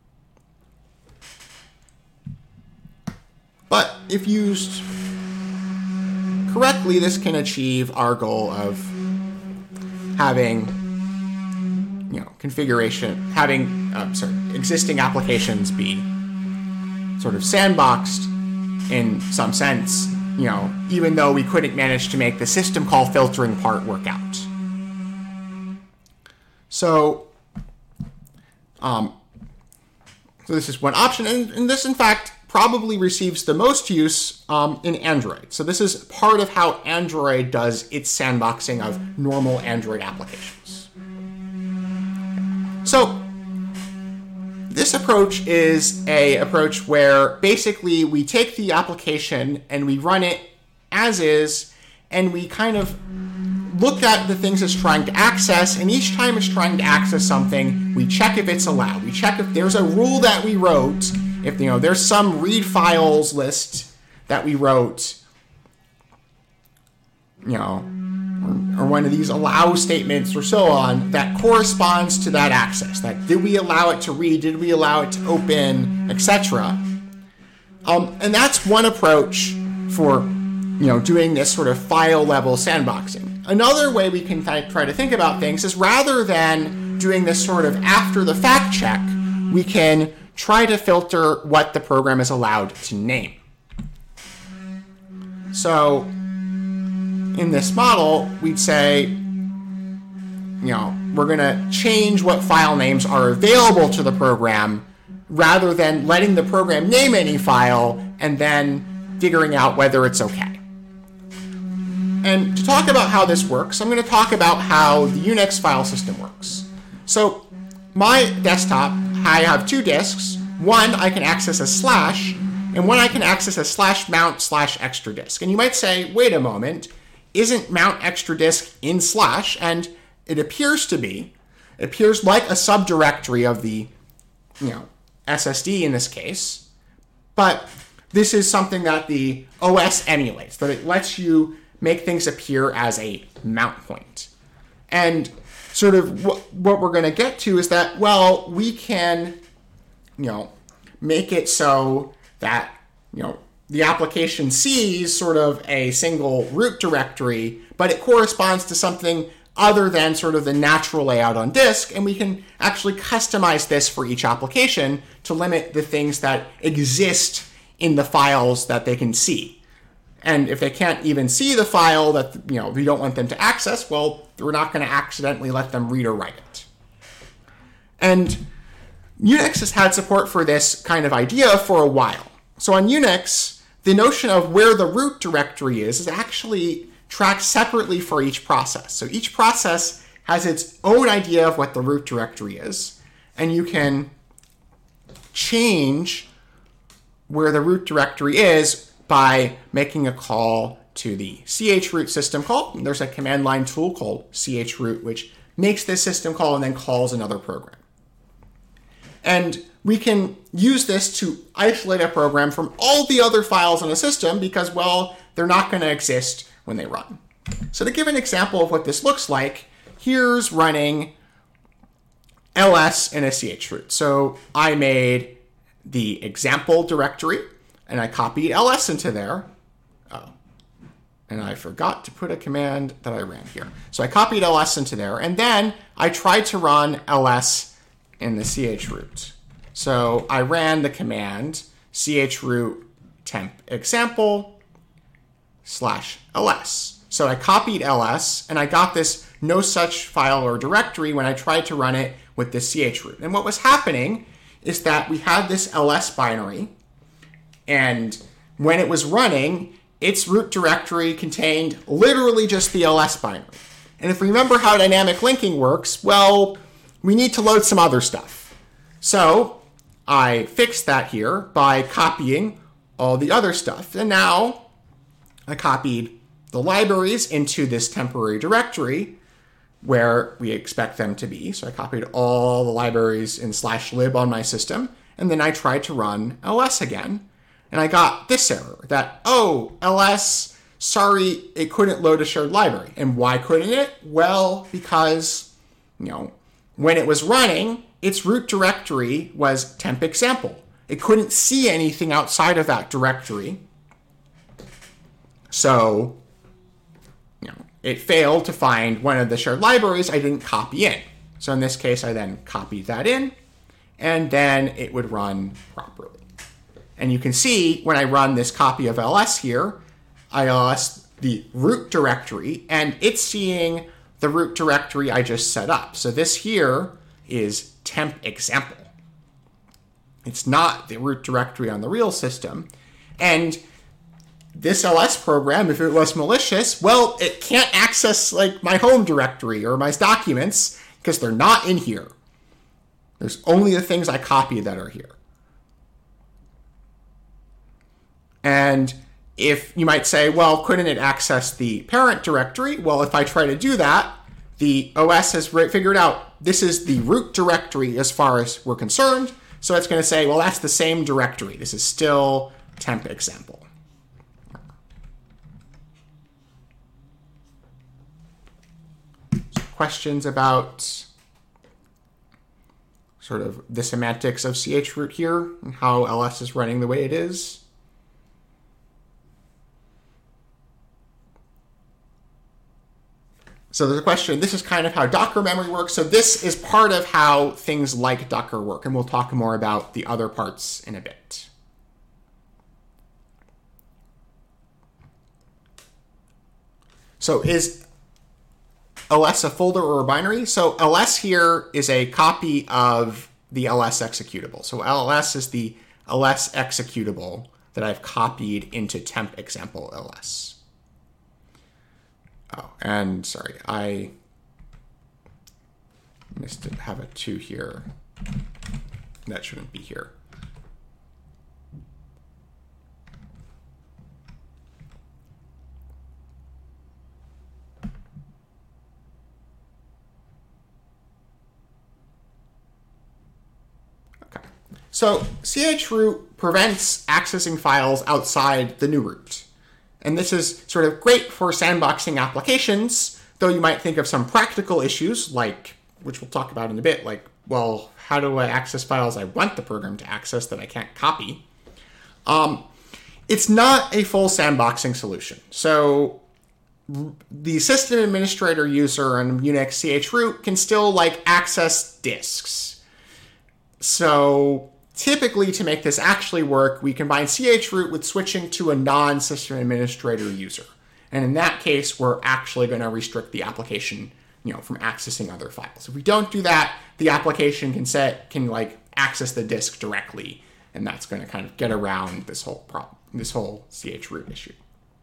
But if used correctly, this can achieve our goal of having, you know, configuration, having, uh, sorry, existing applications be sort of sandboxed in some sense, you know, even though we couldn't manage to make the system call filtering part work out. So, um, so this is one option, and, and this, in fact, probably receives the most use um, in Android. So this is part of how Android does its sandboxing of normal Android applications. So this approach is a approach where basically we take the application and we run it as is, and we kind of look at the things it's trying to access, and each time it's trying to access something, we check if it's allowed. We check if there's a rule that we wrote, if you know there's some read files list that we wrote, you know, or, or one of these allow statements or so on that corresponds to that access. That did we allow it to read? Did we allow it to open, et cetera. Um, and that's one approach for, you know, doing this sort of file level sandboxing. Another way we can th- try to think about things is rather than doing this sort of after the fact check, we can try to filter what the program is allowed to name. So in this model, we'd say, you know, we're going to change what file names are available to the program rather than letting the program name any file and then figuring out whether it's okay. And to talk about how this works, I'm going to talk about how the Unix file system works. So my desktop, I have two disks. One I can access as slash, and one I can access as slash mount slash extra disk. And you might say, wait a moment, isn't mount extra disk in slash? And it appears to be. It appears like a subdirectory of the, you know, S S D in this case. But this is something that the O S emulates, that it lets you make things appear as a mount point. And sort of what, what we're going to get to is that, well, we can, you know, make it so that, you know, the application sees sort of a single root directory, but it corresponds to something other than sort of the natural layout on disk, and we can actually customize this for each application to limit the things that exist in the files that they can see. And if they can't even see the file that, you know, we don't want them to access, well, we're not going to accidentally let them read or write it. And Unix has had support for this kind of idea for a while. So on Unix, the notion of where the root directory is is actually tracked separately for each process. So each process has its own idea of what the root directory is, and you can change where the root directory is by making a call to the chroot system call. And there's a command line tool called chroot, which makes this system call and then calls another program. And we can use this to isolate a program from all the other files in a system because, well, they're not going to exist when they run. So to give an example of what this looks like, here's running ls in a chroot. So I made the example directory, and I copied ls into there. Oh, and I forgot to put a command that I ran here. So I copied ls into there, and then I tried to run ls in the chroot. So I ran the command chroot temp example slash ls. So I copied ls, and I got this no such file or directory when I tried to run it with the chroot. And what was happening is that we had this ls binary, and when it was running, its root directory contained literally just the ls binary. And if we remember how dynamic linking works, well, we need to load some other stuff. So I fixed that here by copying all the other stuff. And now I copied the libraries into this temporary directory, where we expect them to be. So I copied all the libraries in slash lib on my system, and then I tried to run ls again, and I got this error that, oh, ls, sorry, it couldn't load a shared library. And why couldn't it? Well, because, you know, when it was running, its root directory was temp example. It couldn't see anything outside of that directory. So, you know, it failed to find one of the shared libraries I didn't copy in. So in this case, I then copied that in, and then it would run properly. And you can see when I run this copy of ls here, I ls the root directory, and it's seeing the root directory I just set up. So this here is temp example. It's not the root directory on the real system. And this ls program, if it was malicious, well, it can't access like my home directory or my documents because they're not in here. There's only the things I copy that are here. And if you might say, well, couldn't it access the parent directory? Well, if I try to do that, the O S has figured out this is the root directory as far as we're concerned. So it's going to say, well, that's the same directory. This is still temp example. So questions about sort of the semantics of chroot here and how ls is running the way it is? So there's a question, this is kind of how Docker memory works. So this is part of how things like Docker work, and we'll talk more about the other parts in a bit. So is ls a folder or a binary? So ls here is a copy of the ls executable. So ls is the ls executable that I've copied into temp example ls. Oh, and sorry, I missed it. Have a two here. That shouldn't be here. Okay. So chroot prevents accessing files outside the new root. And this is sort of great for sandboxing applications, though you might think of some practical issues, like, which we'll talk about in a bit, like, well, how do I access files I want the program to access that I can't copy? Um, it's not a full sandboxing solution. So the system administrator user on Unix chroot can still, like, access disks. So typically, to make this actually work, we combine chroot with switching to a non-system administrator user. And in that case, we're actually going to restrict the application, you know, from accessing other files. If we don't do that, the application can set can like access the disk directly, and that's going to kind of get around this whole problem, this whole chroot issue.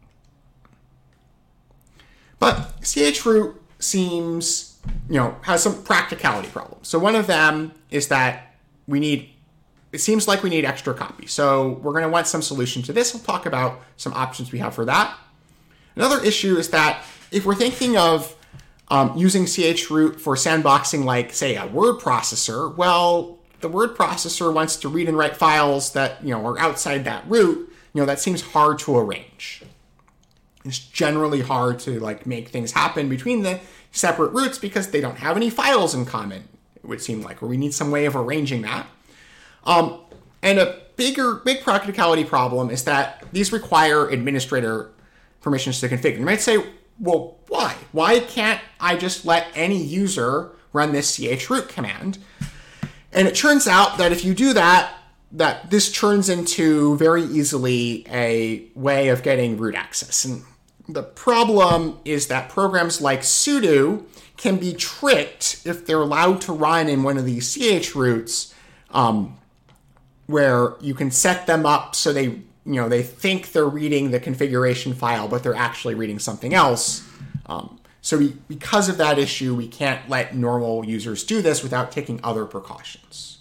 But chroot seems, you know, has some practicality problems. So one of them is that we need It seems like we need extra copies. So we're going to want some solution to this. We'll talk about some options we have for that. Another issue is that if we're thinking of um, using chroot for sandboxing, like, say, a word processor, well, the word processor wants to read and write files that, you know, are outside that root. You know, that seems hard to arrange. It's generally hard to, like, make things happen between the separate roots because they don't have any files in common, it would seem like, or we need some way of arranging that. Um, and a bigger, big practicality problem is that these require administrator permissions to configure. You might say, well, why? Why can't I just let any user run this chroot command? And it turns out that if you do that, that this turns into very easily a way of getting root access. And the problem is that programs like sudo can be tricked if they're allowed to run in one of these chroots, um, where you can set them up so they, you know, they think they're reading the configuration file, but they're actually reading something else. Um, so we, because of that issue, we can't let normal users do this without taking other precautions.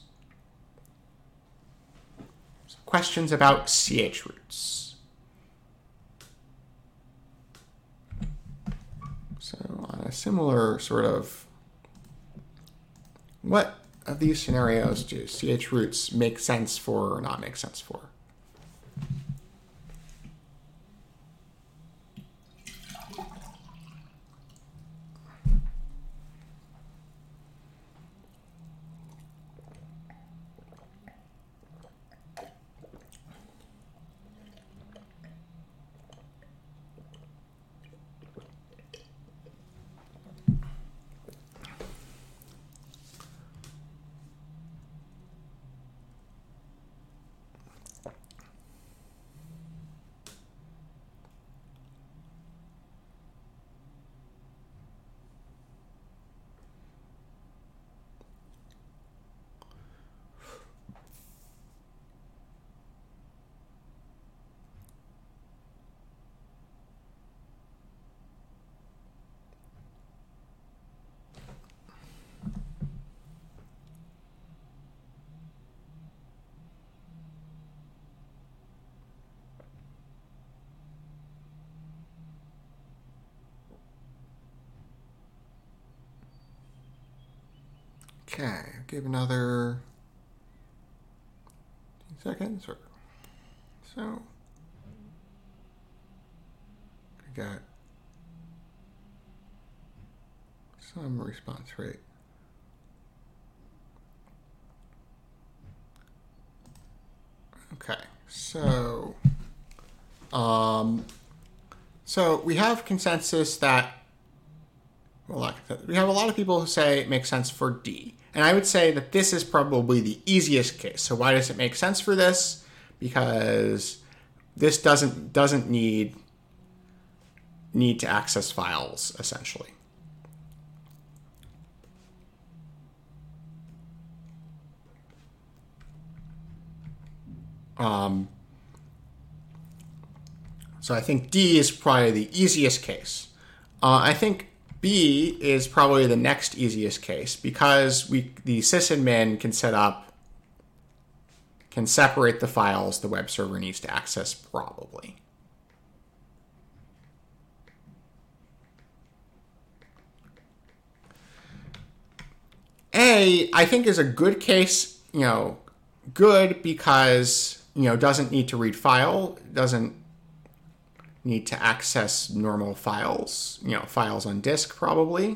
So questions about chroots? So on a similar sort of, what of these scenarios do C H roots make sense for or not make sense for? Okay, I'll give another two seconds or so. I got some response rate. Okay, so um, so we have consensus that, well, we have a lot of people who say it makes sense for D. And I would say that this is probably the easiest case. So why does it make sense for this? Because this doesn't doesn't need need to access files, essentially. Um, so I think D is probably the easiest case. Uh, I think B is probably the next easiest case because we the sysadmin can set up, can separate the files the web server needs to access probably. A, I think, is a good case, you know, good because, you know, doesn't need to read file, doesn't need to access normal files, you know, files on disk probably.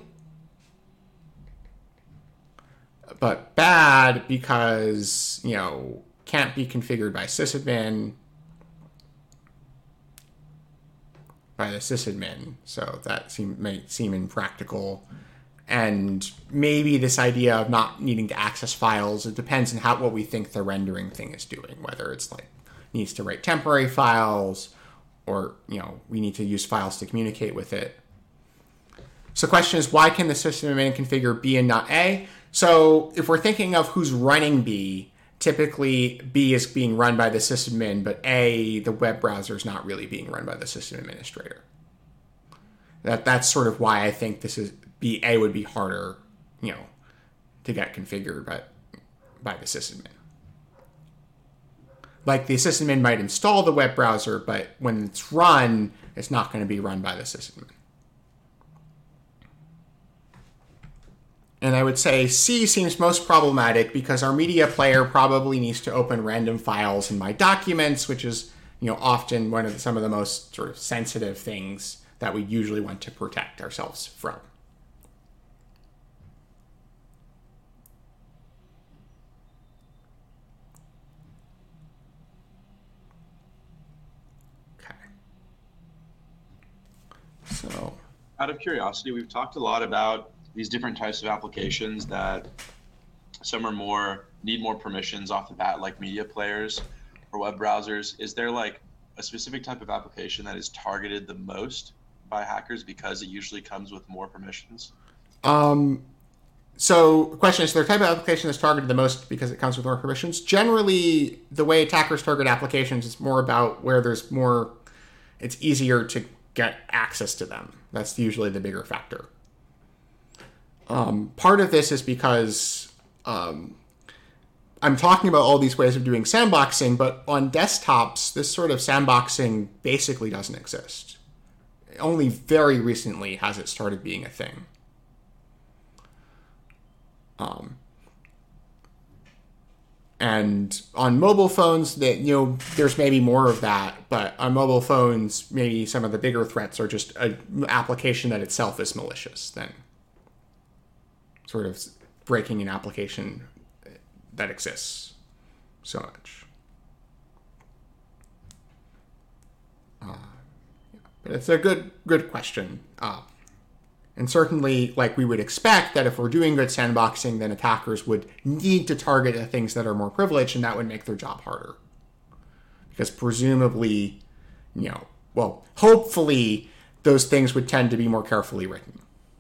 But bad because, you know, can't be configured by sysadmin, by the sysadmin. So that seem, may seem impractical. And maybe this idea of not needing to access files, it depends on how what we think the rendering thing is doing, whether it's like needs to write temporary files, or, you know, we need to use files to communicate with it. So the question is, why can the sysadmin configure B and not A? So if we're thinking of who's running B, typically B is being run by the sysadmin, but A, the web browser, is not really being run by the system administrator. That That's sort of why I think this is B, A would be harder, you know, to get configured by, by the sysadmin. Like, the sysadmin might install the web browser, but when it's run, it's not going to be run by the sysadmin. And I would say C seems most problematic because our media player probably needs to open random files in my documents, which is, you know, often one of the, some of the most sort of sensitive things that we usually want to protect ourselves from. So, out of curiosity, we've talked a lot about these different types of applications that some are more need more permissions off the bat, like media players or web browsers. Is there like a specific type of application that is targeted the most by hackers because it usually comes with more permissions? Um, so the question is, the type of application that's targeted the most because it comes with more permissions. Generally, the way attackers target applications is more about where there's more, it's easier to get access to them. That's usually the bigger factor. Um, part of this is because um, I'm talking about all these ways of doing sandboxing, but on desktops, this sort of sandboxing basically doesn't exist. Only very recently has it started being a thing. Um, and on mobile phones, that you know, there's maybe more of that, but on mobile phones, maybe some of the bigger threats are just an application that itself is malicious than sort of breaking an application that exists so much. Uh, yeah. But it's a good good question. Uh, and certainly, like, we would expect that if we're doing good sandboxing, then attackers would need to target the things that are more privileged, and that would make their job harder. Because presumably, you know, well, hopefully, those things would tend to be more carefully written.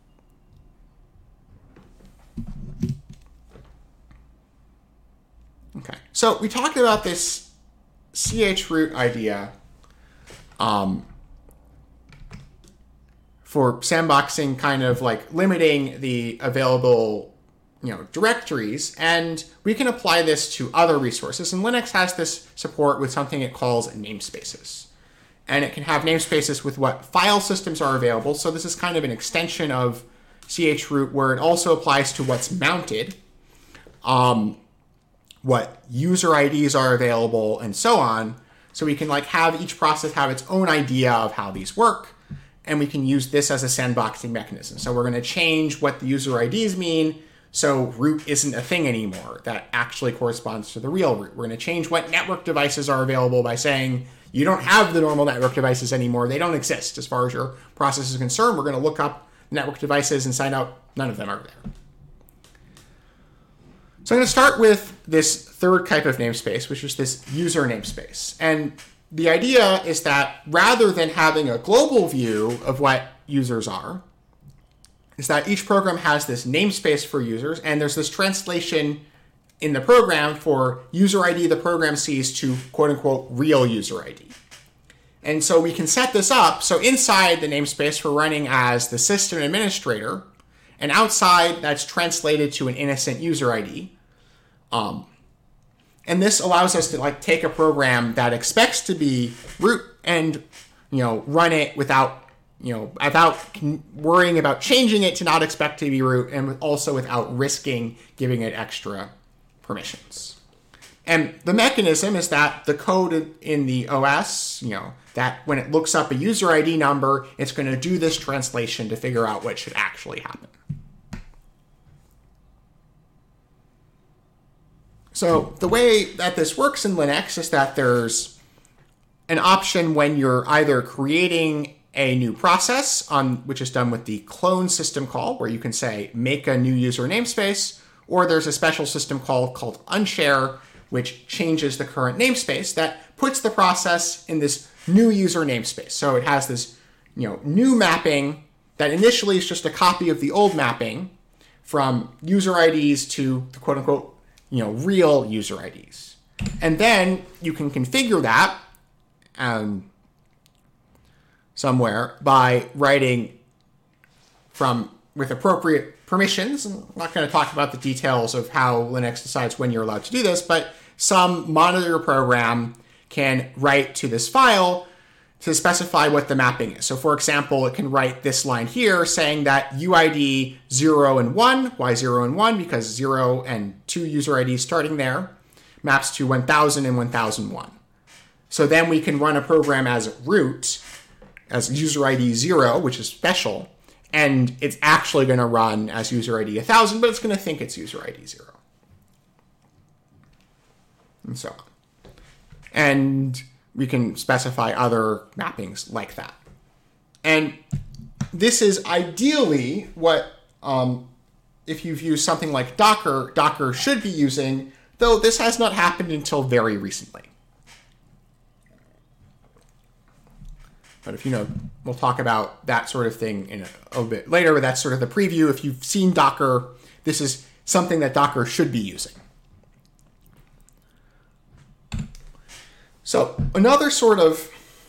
Okay, so we talked about this chroot idea um, for sandboxing, kind of like limiting the available, you know, directories, and we can apply this to other resources. And Linux has this support with something it calls namespaces, and it can have namespaces with what file systems are available. So this is kind of an extension of chroot, where it also applies to what's mounted. Um, what user I Ds are available, and so on. So we can like have each process have its own idea of how these work, and we can use this as a sandboxing mechanism. So we're going to change what the user I Ds mean, so root isn't a thing anymore. That actually corresponds to the real root. We're going to change what network devices are available by saying you don't have the normal network devices anymore. They don't exist as far as your process is concerned. We're going to look up network devices and find out none of them are there. So I'm going to start with this third type of namespace, which is this user namespace. And the idea is that rather than having a global view of what users are, is that each program has this namespace for users, and there's this translation in the program for user I D the program sees to quote-unquote real user I D. And so we can set this up. So inside the namespace, we're running as the system administrator, and outside, that's translated to an innocent user I D. Um, and this allows us to like take a program that expects to be root and, you know, run it without, you know, without worrying about changing it to not expect to be root, and also without risking giving it extra permissions. And the mechanism is that the code in the O S, you know, that when it looks up a user I D number, it's going to do this translation to figure out what should actually happen. So the way that this works in Linux is that there's an option when you're either creating a new process, on which is done with the clone system call, where you can say make a new user namespace, or there's a special system call called unshare, which changes the current namespace that puts the process in this new user namespace. So it has this, you know, new mapping that initially is just a copy of the old mapping from user I Ds to the quote unquote, you know, real user I Ds. And then you can configure that um, somewhere by writing from with appropriate permissions. I'm not going to talk about the details of how Linux decides when you're allowed to do this, but some monitor program can write to this file to specify what the mapping is. So for example, it can write this line here saying that U I D zero and one, why zero and one? Because zero and two user I Ds starting there maps to one thousand and one thousand one. So then we can run a program as root, as user I D zero, which is special, and it's actually going to run as user I D one thousand, but it's going to think it's user I D zero. And so on. And we can specify other mappings like that. And this is ideally what, um, if you've used something like Docker, Docker should be using, though this has not happened until very recently. But if you know, we'll talk about that sort of thing in a, a little bit later, but that's sort of the preview. If you've seen Docker, this is something that Docker should be using. So another sort of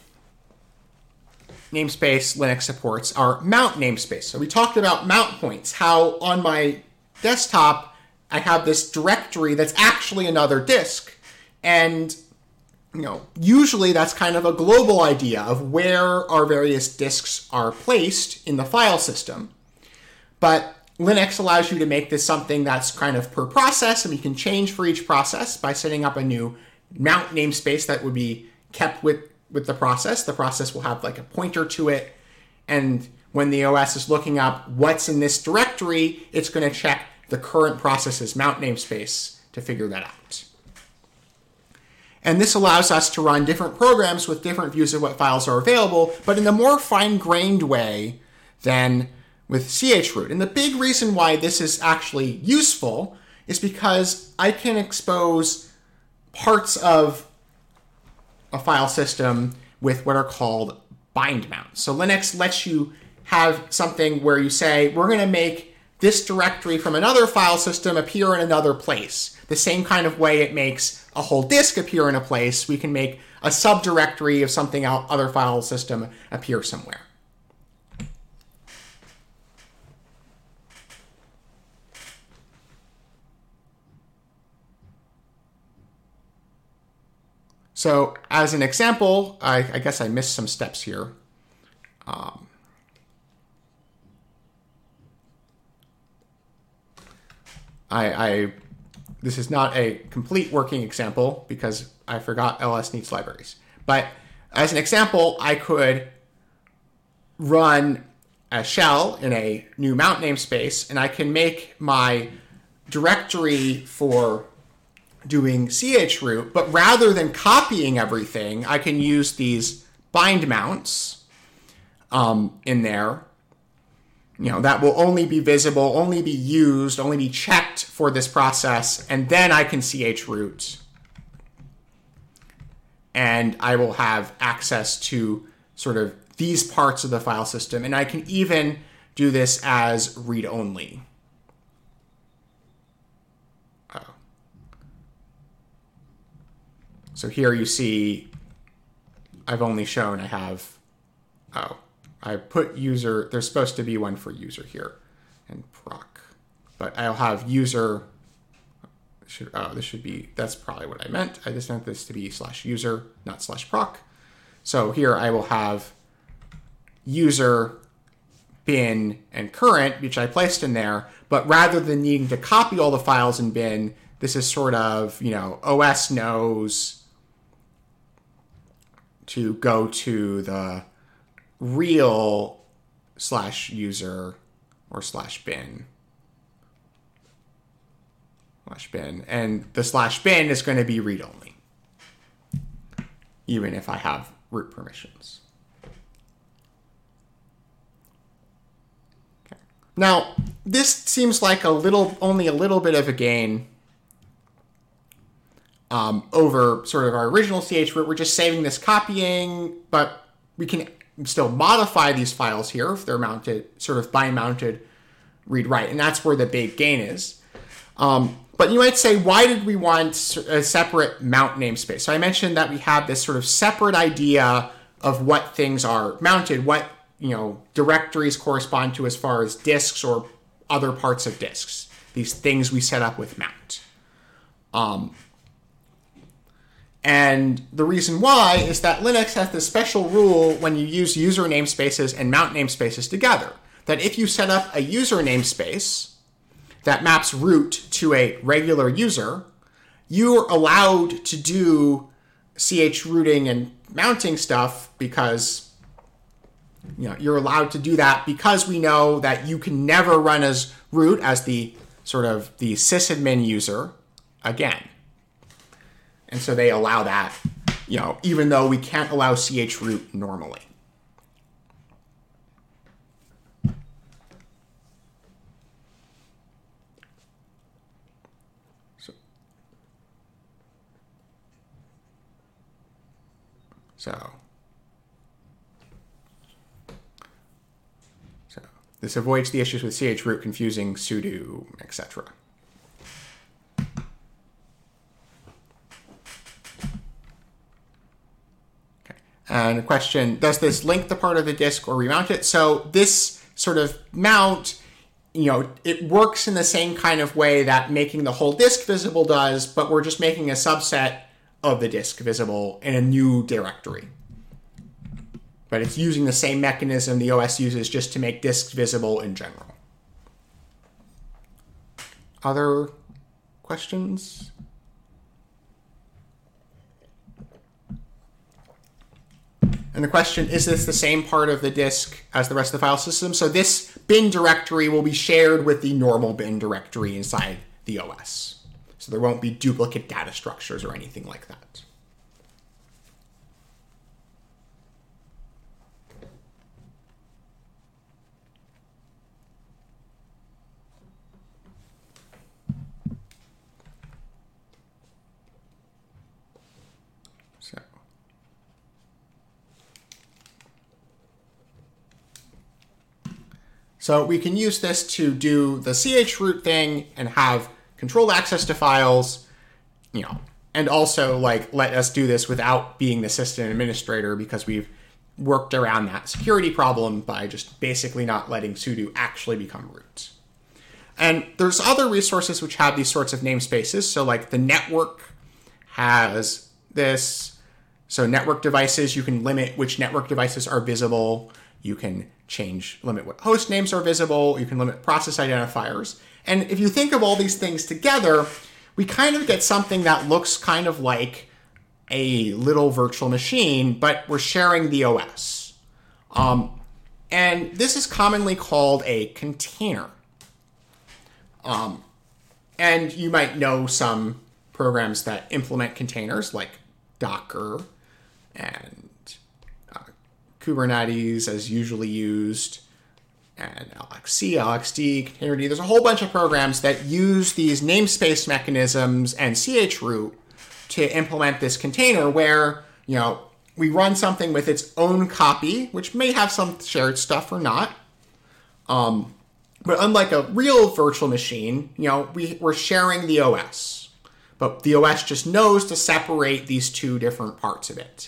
namespace Linux supports are mount namespace. So we talked about mount points, how on my desktop I have this directory that's actually another disk. And you know, usually that's kind of a global idea of where our various disks are placed in the file system. But Linux allows you to make this something that's kind of per process, and you can change for each process by setting up a new mount namespace that would be kept with, with the process. The process will have like a pointer to it, and when the O S is looking up what's in this directory, it's going to check the current process's mount namespace to figure that out. And this allows us to run different programs with different views of what files are available, but in a more fine-grained way than with chroot. And the big reason why this is actually useful is because I can expose parts of a file system with what are called bind mounts. So Linux lets you have something where you say, we're going to make this directory from another file system appear in another place. The same kind of way it makes a whole disk appear in a place, we can make a subdirectory of something else, other file system appear somewhere. So as an example, I, I guess I missed some steps here. Um, I, I this is not a complete working example because I forgot L S needs libraries. But as an example, I could run a shell in a new mount namespace, and I can make my directory for doing chroot, but rather than copying everything, I can use these bind mounts um, in there. You know, that will only be visible, only be used, only be checked for this process, and then I can chroot. And I will have access to sort of these parts of the file system, and I can even do this as read-only. Oh. So here you see I've only shown I have, oh, I put user, there's supposed to be one for user here, and proc. But I'll have user, should, oh, this should be, that's probably what I meant. I just meant this to be slash user, not slash proc. So here I will have user, bin, and current, which I placed in there. But rather than needing to copy all the files in bin, this is sort of, you know, O S knows to go to the real slash user or slash bin. Slash bin. And the slash bin is going to be read-only, even if I have root permissions. Okay. Now, this seems like a little, only a little bit of a gain um, over sort of our original chroot. We're just saving this copying, but we can still modify these files here if they're mounted, sort of bind mounted read write, and that's where the big gain is. Um, but you might say, why did we want a separate mount namespace? So I mentioned that we have this sort of separate idea of what things are mounted, what, you know, directories correspond to as far as disks or other parts of disks, these things we set up with mount. Um, And the reason why is that Linux has this special rule when you use user namespaces and mount namespaces together, that if you set up a user namespace that maps root to a regular user, you're allowed to do chrooting and mounting stuff because, you know, you're allowed to do that because we know that you can never run as root as the sort of the sysadmin user again. And so they allow that, you know, even though we can't allow chroot normally. So, so, so this avoids the issues with chroot confusing sudo, et cetera. And a question, does this link the part of the disk or remount it? So this sort of mount, you know, it works in the same kind of way that making the whole disk visible does, but we're just making a subset of the disk visible in a new directory. But it's using the same mechanism the O S uses just to make disks visible in general. other questions? And the question, is this the same part of the disk as the rest of the file system? So this bin directory will be shared with the normal bin directory inside the O S. So there won't be duplicate data structures or anything like that. So, so we can use this to do the chroot thing and have controlled access to files, you know, and also like let us do this without being the system administrator because we've worked around that security problem by just basically not letting sudo actually become root. And there's other resources which have these sorts of namespaces. So like the network has this. So network devices, you can limit which network devices are visible. You can change, limit what host names are visible. You can limit process identifiers. And if you think of all these things together, we kind of get something that looks kind of like a little virtual machine, but we're sharing the O S. Um, and this is commonly called a container. Um, and you might know some programs that implement containers like Docker and uh, Kubernetes as usually used, and L X C, L X D, Containerd. There's a whole bunch of programs that use these namespace mechanisms and chroot to implement this container where, you know, we run something with its own copy, which may have some shared stuff or not. Um, but unlike a real virtual machine, you know, we, we're sharing the O S. But the O S just knows to separate these two different parts of it.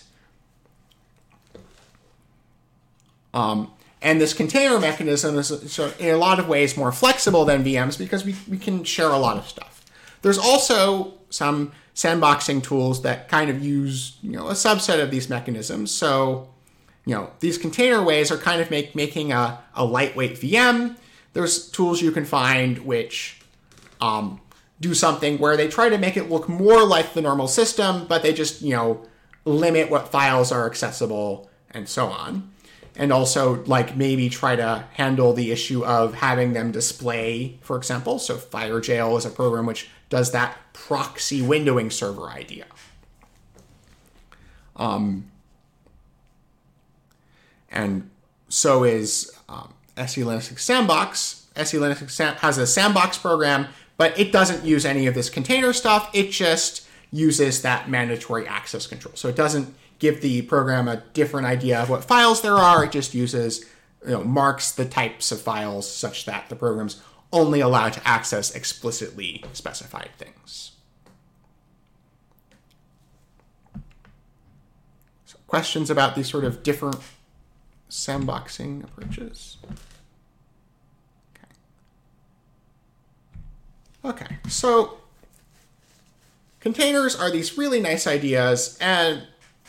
Um, And this container mechanism is in a lot of ways more flexible than V Ms because we, we can share a lot of stuff. There's also some sandboxing tools that kind of use, you know, a subset of these mechanisms. So, you know, these container ways are kind of make, making a, a lightweight V M. There's tools you can find which um, do something where they try to make it look more like the normal system, but they just, you know, limit what files are accessible and so on. And also, like, maybe try to handle the issue of having them display, for example. So FireJail is a program which does that proxy windowing server idea. Um, and so is um, SELinux Sandbox. SELinux has a sandbox program, but it doesn't use any of this container stuff. It just uses that mandatory access control. So it doesn't give the program a different idea of what files there are. It just uses, you know, marks the types of files such that the program's only allowed to access explicitly specified things. So questions about these sort of different sandboxing approaches? Okay. Okay, so containers are these really nice ideas, and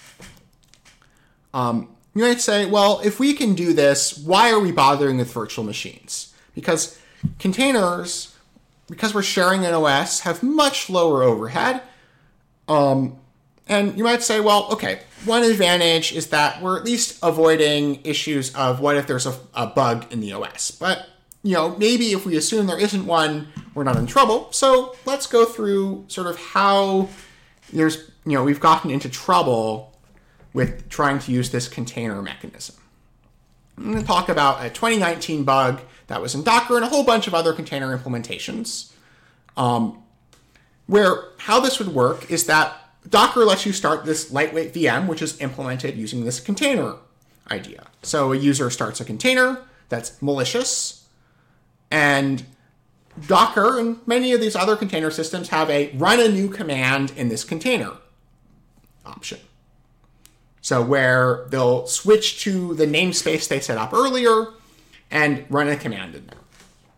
Um, you might say, well, if we can do this, why are we bothering with virtual machines? Because containers, because we're sharing an O S, have much lower overhead. Um, and you might say, well, okay, one advantage is that we're at least avoiding issues of what if there's a, a bug in the O S. But, you know, maybe if we assume there isn't one, we're not in trouble. So let's go through sort of how there's, you know, we've gotten into trouble with trying to use this container mechanism. I'm going to talk about a twenty nineteen bug that was in Docker and a whole bunch of other container implementations, um, where how this would work is that Docker lets you start this lightweight V M, which is implemented using this container idea. So a user starts a container that's malicious, and Docker and many of these other container systems have a run a new command in this container option. So where they'll switch to the namespace they set up earlier and run a command in there.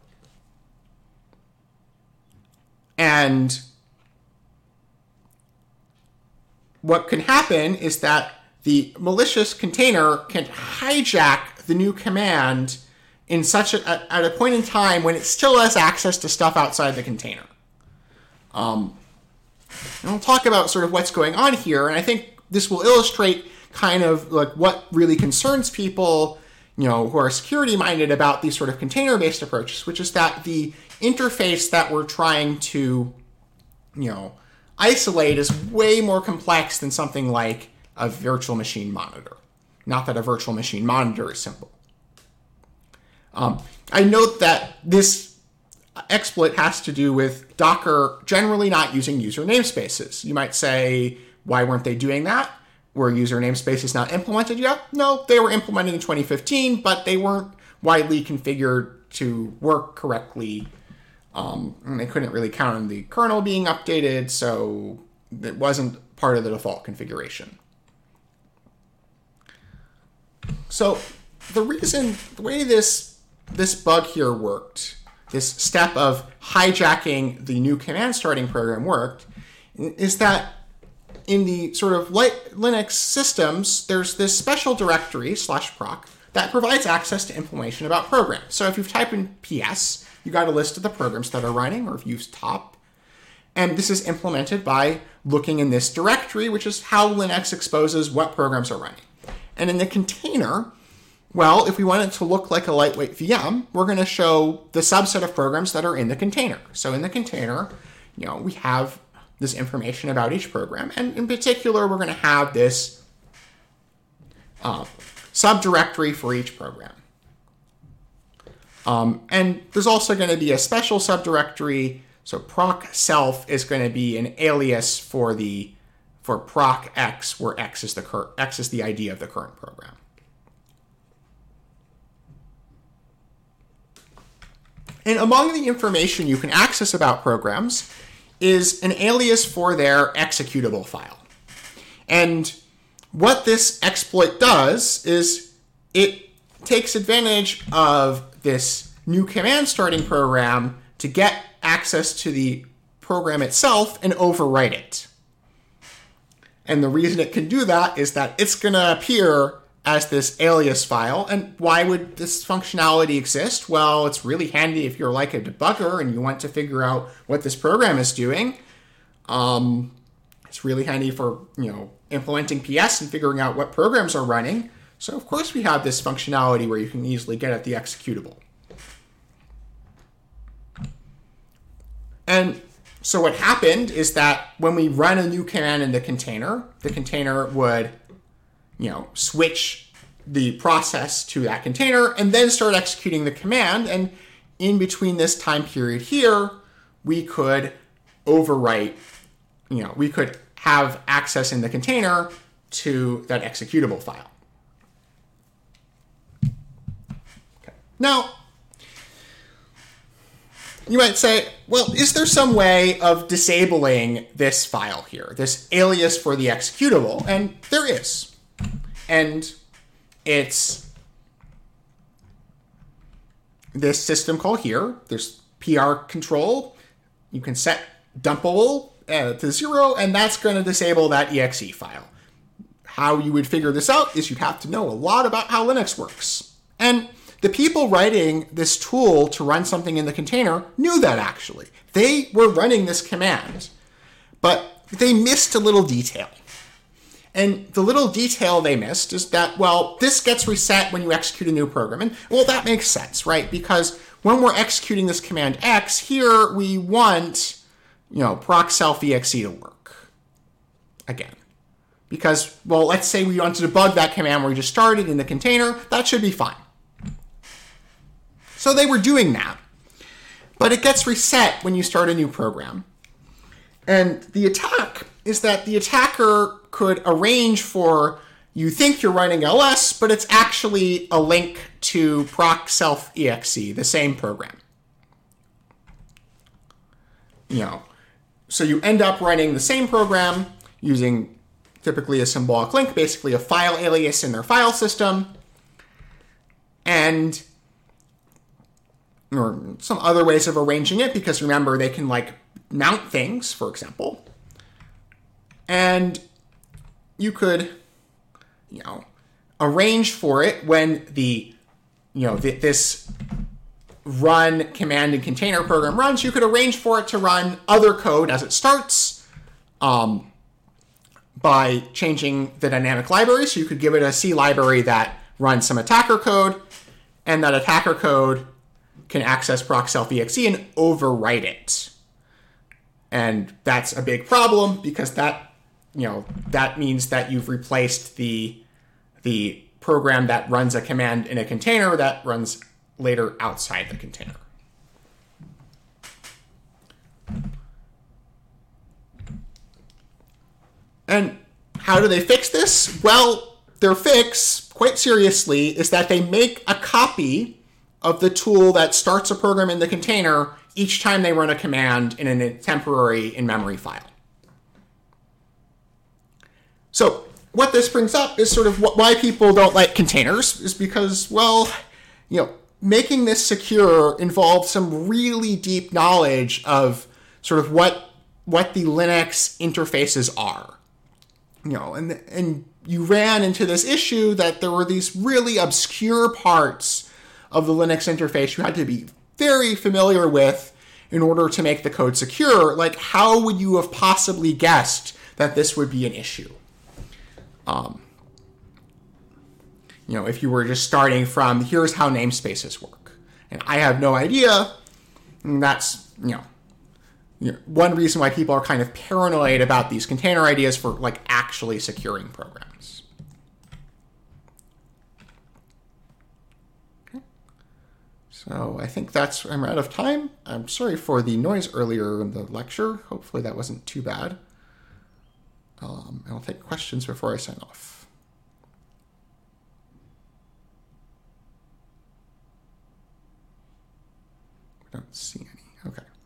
And what can happen is that the malicious container can hijack the new command in such a, at a point in time when it still has access to stuff outside the container. Um, and we'll talk about sort of what's going on here, and I think this will illustrate kind of like what really concerns people, you know, who are security-minded about these sort of container-based approaches, which is that the interface that we're trying to, you know, isolate is way more complex than something like a virtual machine monitor. Not that a virtual machine monitor is simple. Um, I note that this exploit has to do with Docker generally not using user namespaces. You might say, why weren't they doing that? Were user namespaces not implemented yet? No, they were implemented in twenty fifteen, but they weren't widely configured to work correctly. Um, and they couldn't really count on the kernel being updated, so it wasn't part of the default configuration. So the reason, the way this, this bug here worked, this step of hijacking the new command starting program worked, is that in the sort of light Linux systems, there's this special directory slash proc that provides access to information about programs. So if you've typed in P S, you got a list of the programs that are running, or if you use top. And this is implemented by looking in this directory, which is how Linux exposes what programs are running. And in the container, well, if we want it to look like a lightweight V M, we're going to show the subset of programs that are in the container. So in the container, you know, we have this information about each program. And in particular, we're going to have this uh, subdirectory for each program. Um, and there's also going to be a special subdirectory. So proc self is going to be an alias for the for proc x, where x is the cur- x is the I D of the current program. And among the information you can access about programs is an alias for their executable file. And what this exploit does is it takes advantage of this new command starting program to get access to the program itself and overwrite it. And the reason it can do that is that it's going to appear as this alias file. And why would this functionality exist? Well, it's really handy if you're like a debugger and you want to figure out what this program is doing. Um, it's really handy for, you know, implementing P S and figuring out what programs are running. So of course we have this functionality where you can easily get at the executable. And so what happened is that when we run a new command in the container, the container would, you know, switch the process to that container and then start executing the command. And in between this time period here, we could overwrite, you know, we could have access in the container to that executable file. Okay. Now, you might say, well, is there some way of disabling this file here, this alias for the executable? And there is. And it's this system call here. There's P R control. You can set dumpable uh, to zero, and that's going to disable that E X E file. How you would figure this out is you'd have to know a lot about how Linux works. And the people writing this tool to run something in the container knew that, actually. They were running this command, but they missed a little detail. And the little detail they missed is that, well, this gets reset when you execute a new program. And, well, that makes sense, right? Because when we're executing this command X, here we want, you know, proc self exe to work again. Because, well, let's say we want to debug that command where we just started in the container. That should be fine. So they were doing that. But it gets reset when you start a new program. And the attack is that the attacker could arrange for, you think you're running L S, but it's actually a link to proc self exe, the same program. You know, so you end up running the same program using typically a symbolic link, basically a file alias in their file system, and or some other ways of arranging it, because remember, they can like mount things, for example. And you could, you know, arrange for it when the, you know, th- this run command and container program runs, you could arrange for it to run other code as it starts um, by changing the dynamic library. So you could give it a C library that runs some attacker code, and that attacker code can access procself.exe and overwrite it. And that's a big problem because that, you know, that means that you've replaced the the program that runs a command in a container that runs later outside the container. And how do they fix this? Well, their fix, quite seriously, is that they make a copy of the tool that starts a program in the container each time they run a command in a temporary in-memory file. So what this brings up is sort of why people don't like containers, is because, well, you know, making this secure involves some really deep knowledge of sort of what what the Linux interfaces are. You know, and and you ran into this issue that there were these really obscure parts of the Linux interface you had to be very familiar with in order to make the code secure. Like, how would you have possibly guessed that this would be an issue? Um, you know, if you were just starting from, here's how namespaces work. And I have no idea. And that's, you know, you know, one reason why people are kind of paranoid about these container ideas for, like, actually securing programs. Okay. So I think that's, I'm out of time. I'm sorry for the noise earlier in the lecture. Hopefully that wasn't too bad. Um, and I'll take questions before I sign off. I don't see any. Okay.